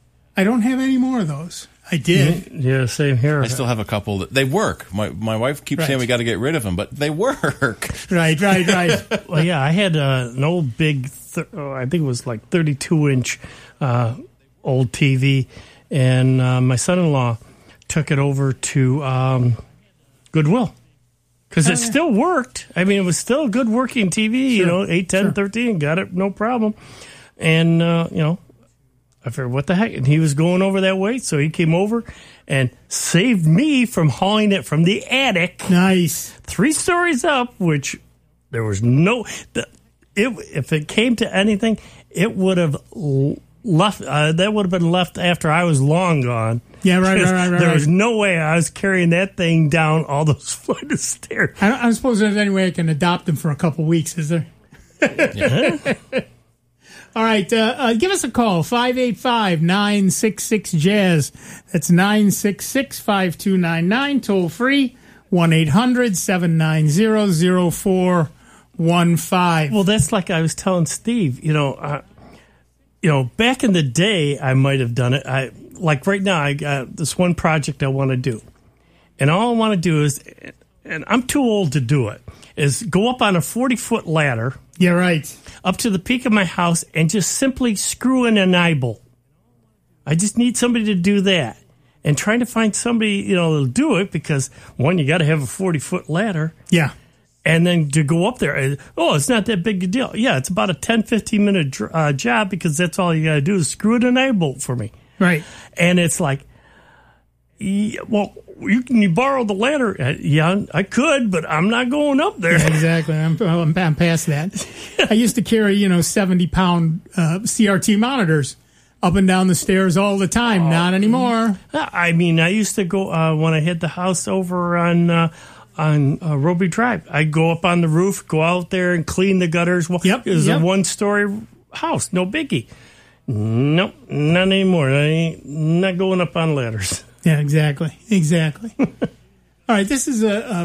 I don't have any more of those. I did. Yeah, same here. I still have a couple that they work. My my wife keeps Right. saying we got to get rid of them, but they work. Right, right, right. Well, yeah, I had uh, an old big, th- oh, I think it was like thirty-two inch uh, old T V, and uh, my son-in-law took it over to um, Goodwill because Oh, it yeah. still worked. I mean, it was still a good working T V, you Sure, know, eight, ten, sure. thirteen, got it, no problem. And, uh, you know, I figured, what the heck? And he was going over that way, so he came over and saved me from hauling it from the attic. Nice. Three stories up, which there was no... The, it, if it came to anything, it would have l- left... Uh, that would have been left after I was long gone. Yeah, right, right, right, right. There was right. no way I was carrying that thing down all those flight of stairs. I, don't, I don't suppose there's any way I can adopt them for a couple weeks, is there? All right, uh, uh, give us a call, five eight five, nine six six, jazz. That's nine six six, five two nine nine, toll free, one eight hundred, seven nine zero, zero four one five. Well, that's like I was telling Steve, you know, uh, you know, back in the day, I might have done it. I like right now, I got this one project I want to do, and all I want to do is, and I'm too old to do it, is go up on a forty foot ladder. Yeah, right. Up to the peak of my house and just simply screw in an eyeball. I just need somebody to do that, and trying to find somebody, you know, that'll do it because one, you got to have a forty foot ladder. Yeah. And then to go up there, oh, it's not that big a deal. Yeah, it's about a ten, fifteen minute uh, job because that's all you got to do is screw in an eye bolt for me. Right. And it's like, yeah, well, you can you borrow the ladder? Uh, yeah, I could, but I'm not going up there. Yeah, exactly. I'm, I'm, I'm past that. I used to carry, you know, seventy pound uh, C R T monitors up and down the stairs all the time. Not anymore. I mean, I used to go uh, when I had the house over on uh, on uh, Roby Drive. I'd go up on the roof, go out there and clean the gutters. Well, Yep, it was yep. a one story house, no biggie. Nope, not anymore. I ain't not going up on ladders. Yeah, exactly, exactly. All right, this is a, a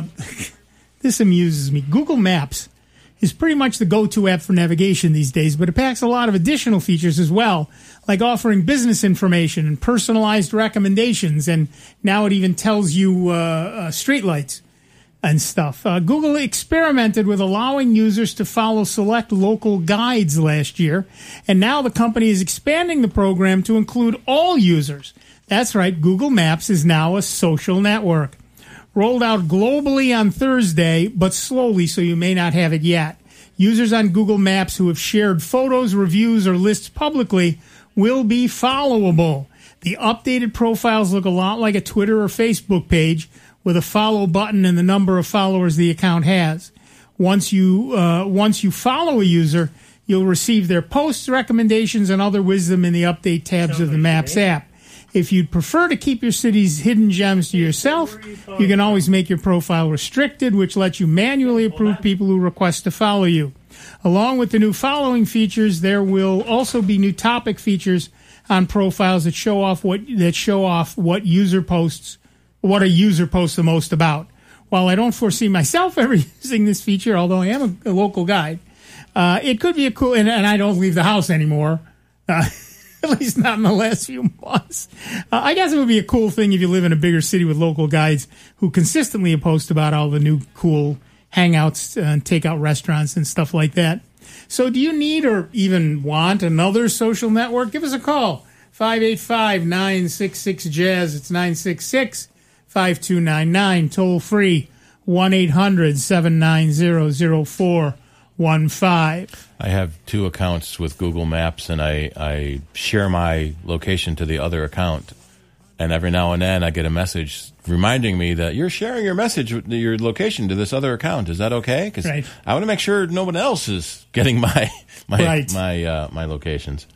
this amuses me. Google Maps is pretty much the go-to app for navigation these days, but it packs a lot of additional features as well, like offering business information and personalized recommendations, and now it even tells you uh, uh, streetlights and stuff. Uh, Google experimented with allowing users to follow select local guides last year, and now the company is expanding the program to include all users. That's right, Google Maps is now a social network. Rolled out globally on Thursday, but slowly, so you may not have it yet. Users on Google Maps who have shared photos, reviews, or lists publicly will be followable. The updated profiles look a lot like a Twitter or Facebook page with a follow button and the number of followers the account has. Once you uh, once you follow a user, you'll receive their posts, recommendations, and other wisdom in the update tabs of the Maps app. If you'd prefer to keep your city's hidden gems to yourself, you can always make your profile restricted, which lets you manually approve people who request to follow you. Along with the new following features, there will also be new topic features on profiles that show off what that show off what user posts, what a user posts the most about. While I don't foresee myself ever using this feature, although I am a, a local guide, uh, it could be a cool. And, and I don't leave the house anymore. Uh, At least not in the last few months. Uh, I guess it would be a cool thing if you live in a bigger city with local guides who consistently post about all the new cool hangouts and takeout restaurants and stuff like that. So do you need or even want another social network? Give us a call. five eight five, nine six six, jazz. It's nine six six, five two nine nine. Toll free, one eight hundred, seven nine zero, zero four one five. I have two accounts with Google Maps, and I, I share my location to the other account. And every now and then I get a message reminding me that you're sharing your message, your location to this other account. Is that okay? Because right. I want to make sure no one else is getting my my right. my uh, my locations.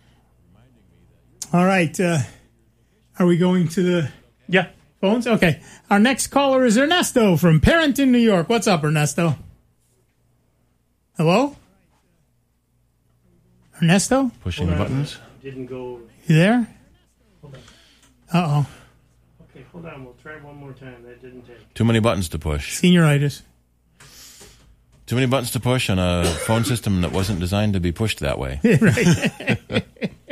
All right. Uh, are we going to the yeah phones? Okay. Our next caller is Ernesto from Parenton, New York. What's up, Ernesto? Hello? Ernesto? Pushing the buttons. Didn't go. You there? Uh-oh. Okay, hold on. We'll try one more time. That didn't take. Too many buttons to push. Senioritis. Too many buttons to push on a phone system that wasn't designed to be pushed that way. Right.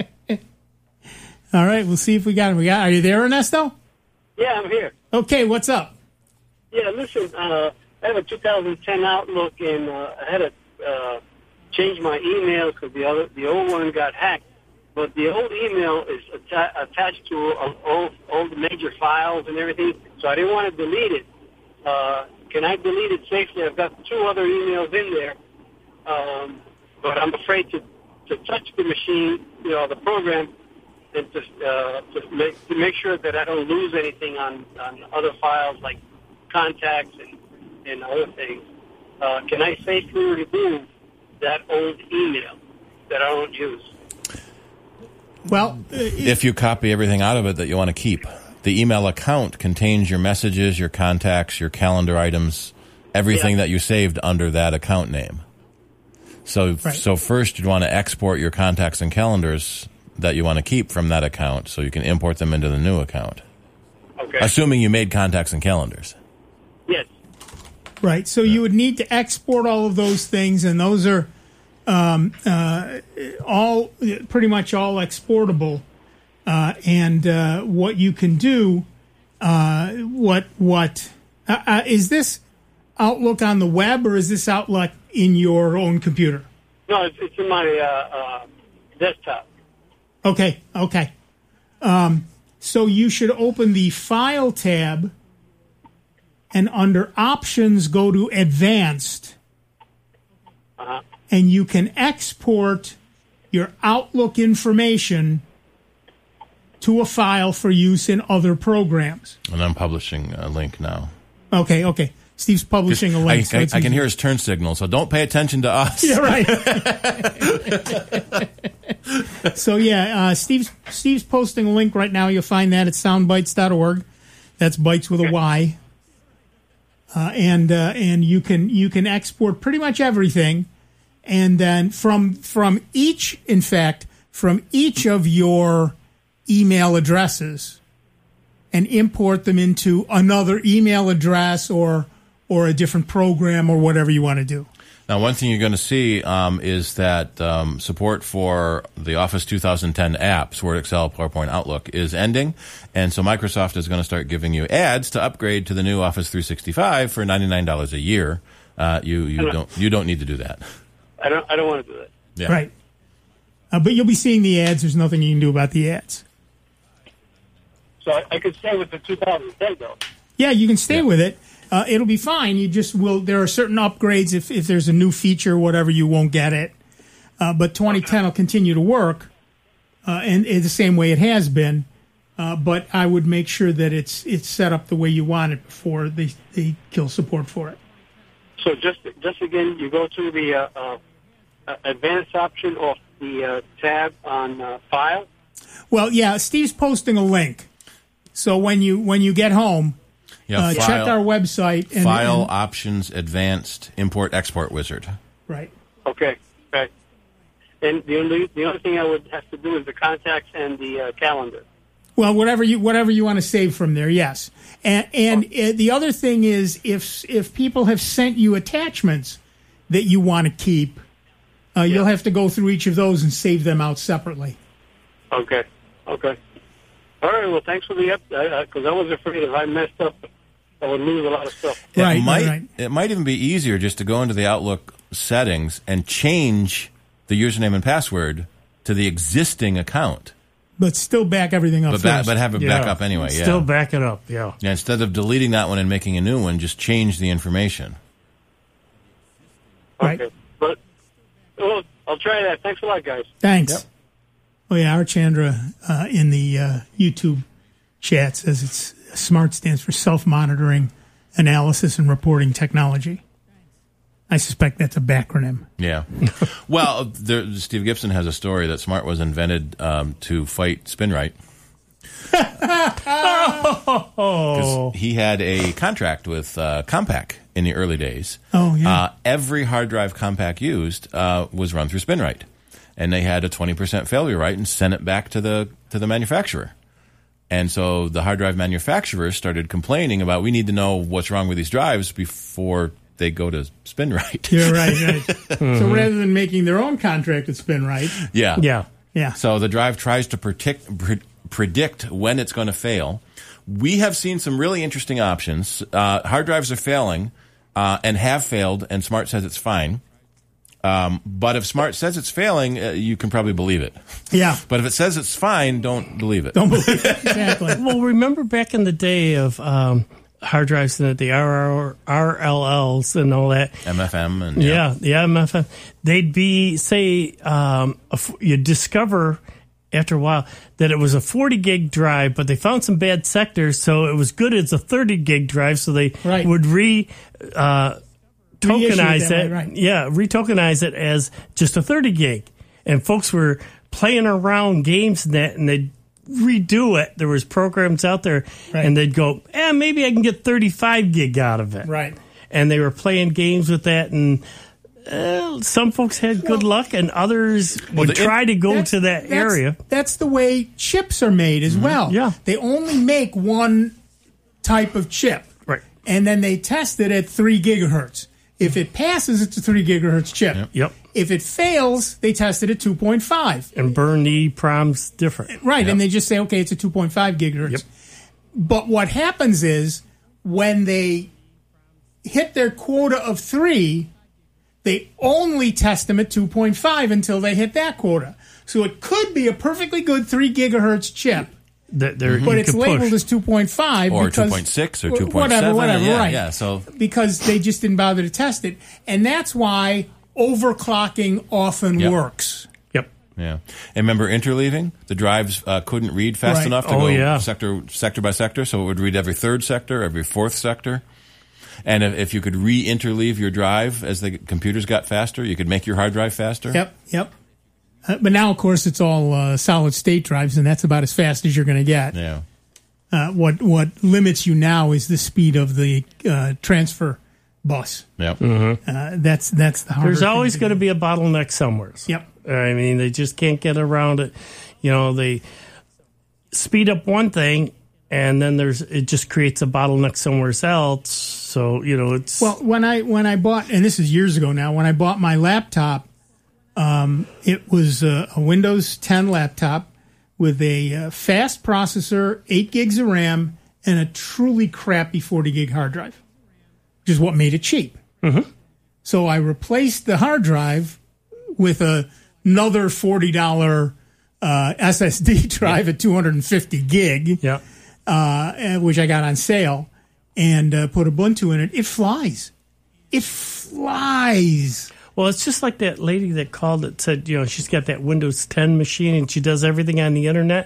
All right, we'll see if we got him. We got. Are you there, Ernesto? Yeah, I'm here. Okay, what's up? Yeah, listen, uh, I have a two thousand ten Outlook, and uh, I had to uh, change my email because the other, the old one got hacked. But the old email is atta- attached to uh, all, all the major files and everything, so I didn't want to delete it. Uh, can I delete it safely? I've got two other emails in there, um, but I'm afraid to, to touch the machine, you know, the program, and to, uh, to, make, to make sure that I don't lose anything on, on other files like contacts and, and other things. Uh, can I safely remove that old email that I don't use? Well, uh, if you copy everything out of it that you want to keep, the email account contains your messages, your contacts, your calendar items, everything Yeah. that you saved under that account name. So, Right. so first you'd want to export your contacts and calendars that you want to keep from that account so you can import them into the new account. Okay. Assuming you made contacts and calendars. Yes. Right. So you would need to export all of those things, and those are um, uh, all pretty much all exportable. Uh, and uh, what you can do, uh, what what uh, uh, is this Outlook on the web, or is this Outlook in your own computer? No, it's, it's in my uh, uh, desktop. Okay. Okay. Um, so you should open the File tab, and under Options, go to Advanced, Uh-huh. and you can export your Outlook information to a file for use in other programs. And I'm publishing a link now. Okay, okay. Steve's publishing a link. I, so I, it's I can easy. hear his turn signal, so don't pay attention to us. Yeah, right. So yeah, uh, Steve's Steve's posting a link right now. You'll find that at soundbites dot org. That's bites with a Y. Uh, and uh, and you can you can export pretty much everything, and then from from each, in fact, from each of your email addresses, and import them into another email address or or a different program or whatever you want to do. Now, one thing you're going to see um, is that um, support for the Office two thousand ten apps, Word, Excel, PowerPoint, Outlook, is ending, and so Microsoft is going to start giving you ads to upgrade to the new Office three sixty-five for ninety-nine dollars a year. Uh, you you don't you don't need to do that. I don't. I don't want to do that. Yeah. Right. Uh, but you'll be seeing the ads. There's nothing you can do about the ads. So I, I could stay with the two thousand ten though. Yeah, you can stay with it. Uh, it'll be fine. You just will. There are certain upgrades. If if there's a new feature, or whatever, you won't get it. Uh, but twenty ten will continue to work, uh, and in the same way it has been. Uh, but I would make sure that it's it's set up the way you want it before they they kill support for it. So just just again, you go to the uh, uh, advanced option of the uh, tab on uh, File. Well, yeah, Steve's posting a link. So when you when you get home, Yeah, uh, file, check our website. And, File and, Options Advanced Import Export Wizard. Right. Okay. Okay. And the only the only thing I would have to do is the contacts and the uh, calendar. Well, whatever you whatever you want to save from there, yes. And and uh, the other thing is, if if people have sent you attachments that you want to keep, uh, you'll have to go through each of those and save them out separately. Okay. Okay. All right. Well, thanks for the update, because I was afraid if I messed up, I would lose a lot of stuff. It Right, might, right. It might even be easier just to go into the Outlook settings and change the username and password to the existing account. But still back everything up But, ba- first. but have it Yeah. back up anyway. Yeah. Still back it up, yeah. Yeah, instead of deleting that one and making a new one, just change the information. Right. Okay. But well, I'll try that. Thanks a lot, guys. Thanks. Yep. Oh yeah, our Chandra uh, in the uh, YouTube chat says it's SMART stands for Self-Monitoring, Analysis, and Reporting Technology. I suspect that's a backronym. Yeah. Well, there, Steve Gibson has a story that SMART was invented um, to fight SpinRite. Because he had a contract with uh, Compaq in the early days. Oh, yeah. Uh, every hard drive Compaq used uh, was run through SpinRite. And they had a twenty percent failure rate and sent it back to the to the manufacturer. And so the hard drive manufacturers started complaining about, we need to know what's wrong with these drives before they go to SpinRite. You're right, right. Mm-hmm. So rather than making their own contract with SpinRite. Yeah. Yeah. Yeah. So the drive tries to predict, pre- predict when it's going to fail. We have seen some really interesting options. Uh, hard drives are failing uh, and have failed, and SMART says it's fine. Um, but if SMART says it's failing, uh, you can probably believe it. Yeah. But if it says it's fine, don't believe it. Don't believe it. Exactly. Well, remember back in the day of um, hard drives and the R L Ls and all that. M F M and yeah, the M F M. They'd be say um, a f- you discover after a while that it was a forty gig drive, but they found some bad sectors, so it was good as a thirty gig drive. So they Right. would re. Uh, tokenize that it, way, right. yeah, retokenize it as just a thirty gig, and folks were playing around games in that, and they'd redo it. There was programs out there, Right. and they'd go, "Eh, maybe I can get thirty-five gig out of it." Right. And they were playing games with that, and uh, some folks had good luck, and others would the- try to go That's- to that that's- area. That's the way chips are made as well. Yeah. They only make one type of chip. Right. And then they test it at three gigahertz. If it passes, it's a three gigahertz chip. Yep. Yep. If it fails, they test it at two point five. And burn the prom's different. Right, Yep. and they just say, okay, it's a two point five gigahertz. Yep. But what happens is when they hit their quota of three, they only test them at two point five until they hit that quota. So it could be a perfectly good three gigahertz chip, That they're but you it's can labeled push. as two point five Or because- two point six or wh- two point seven. Whatever, whatever, yeah, right. Yeah, so Because they just didn't bother to test it. And that's why overclocking often Yep. works. Yep. yeah. And remember interleaving? The drives uh, couldn't read fast Right. enough to Oh, go yeah. sector sector by sector, so it would read every third sector, every fourth sector. And if, if you could re-interleave your drive as the computers got faster, you could make your hard drive faster. Yep, yep. Uh, but now, of course, it's all uh, solid state drives, and that's about as fast as you're going to get. Yeah. Uh, what what limits you now is the speed of the uh, transfer bus. Yep. Mm-hmm. Uh, that's that's the harder There's thing always to going to do. be a bottleneck somewhere. Yep. I mean, they just can't get around it. You know, they speed up one thing, and then there's it just creates a bottleneck somewhere else. So, you know, it's... Well, when I when I bought, and this is years ago now, when I bought my laptop, um, it was a, a Windows ten laptop with a uh, fast processor, eight gigs of RAM, and a truly crappy forty gig hard drive, which is what made it cheap. Mm-hmm. So I replaced the hard drive with a, another forty dollars uh, S S D drive at two hundred fifty gig, yeah. uh, which I got on sale, and uh, put Ubuntu in it. It flies. It flies. Well, it's just like that lady that called that said, you know, she's got that Windows ten machine and she does everything on the internet.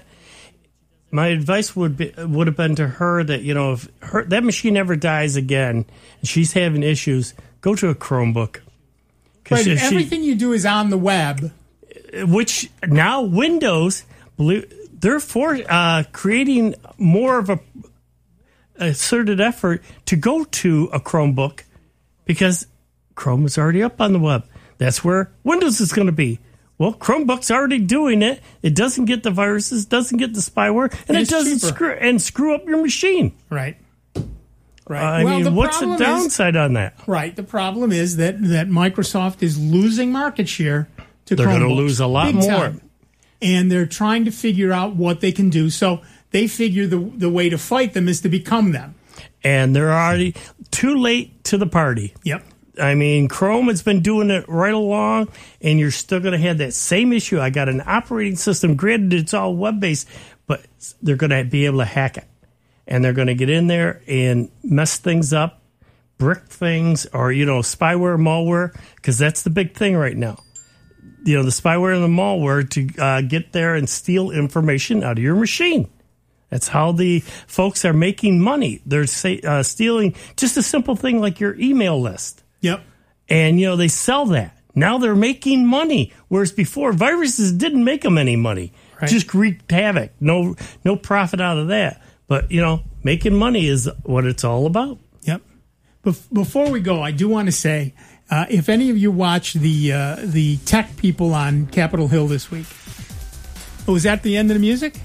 My advice would be would have been to her that, you know, if her, that machine ever dies again and she's having issues, go to a Chromebook. Right, she, everything you do is on the web. Which now Windows, they're for uh, creating more of a asserted effort to go to a Chromebook because Chrome is already up on the web. That's where Windows is going to be. Well, Chromebook's already doing it. It doesn't get the viruses, doesn't get the spyware, and, And it it's doesn't cheaper. screw and screw up your machine. Right. Right. I Well, mean, the what's the problem is- downside on that? Right. The problem is that, that Microsoft is losing market share to They're gonna Chromebooks. lose a lot Big more. time. And they're trying to figure out what they can do. So they figure the the way to fight them is to become them. And they're already too late to the party. Yep. I mean, Chrome has been doing it right along, and you're still going to have that same issue. I got an operating system. Granted, it's all web-based, but they're going to be able to hack it. And they're going to get in there and mess things up, brick things, or, you know, spyware, malware, because that's the big thing right now. You know, the spyware and the malware to uh, get there and steal information out of your machine. That's how the folks are making money. They're say, uh, stealing just a simple thing like your email list. Yep. And, you know, they sell that. Now they're making money, whereas before viruses didn't make them any money. Right. Just wreaked havoc. No, no profit out of that. But, you know, making money is what it's all about. Yep. Bef- before we go, I do want to say, uh, if any of you watch the uh, the tech people on Capitol Hill this week, oh, was that the end of the music?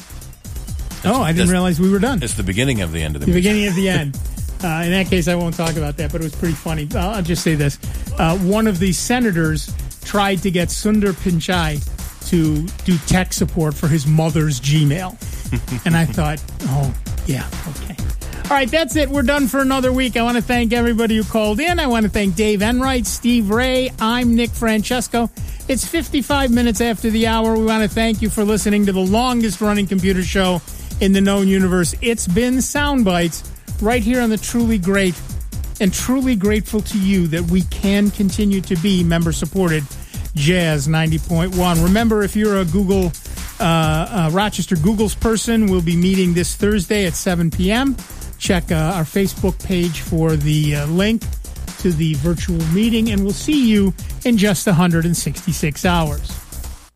Oh, I didn't That's- realize we were done. It's the beginning of the end of the The music. beginning of the end. Uh, in that case, I won't talk about that, but it was pretty funny. Uh, I'll just say this. Uh, one of the senators tried to get Sundar Pichai to do tech support for his mother's Gmail. And I thought, oh, yeah, okay. All right, that's it. We're done for another week. I want to thank everybody who called in. I want to thank Dave Enright, Steve Ray. I'm Nick Francesco. It's fifty-five minutes after the hour. We want to thank you for listening to the longest-running computer show in the known universe. It's been Soundbites right here on the Truly Great, and truly grateful to you that we can continue to be member-supported Jazz ninety point one. Remember, if you're a Google, uh, uh, Rochester Google's person, we'll be meeting this Thursday at seven p.m. Check uh, our Facebook page for the uh, link to the virtual meeting, and we'll see you in just one hundred sixty-six hours.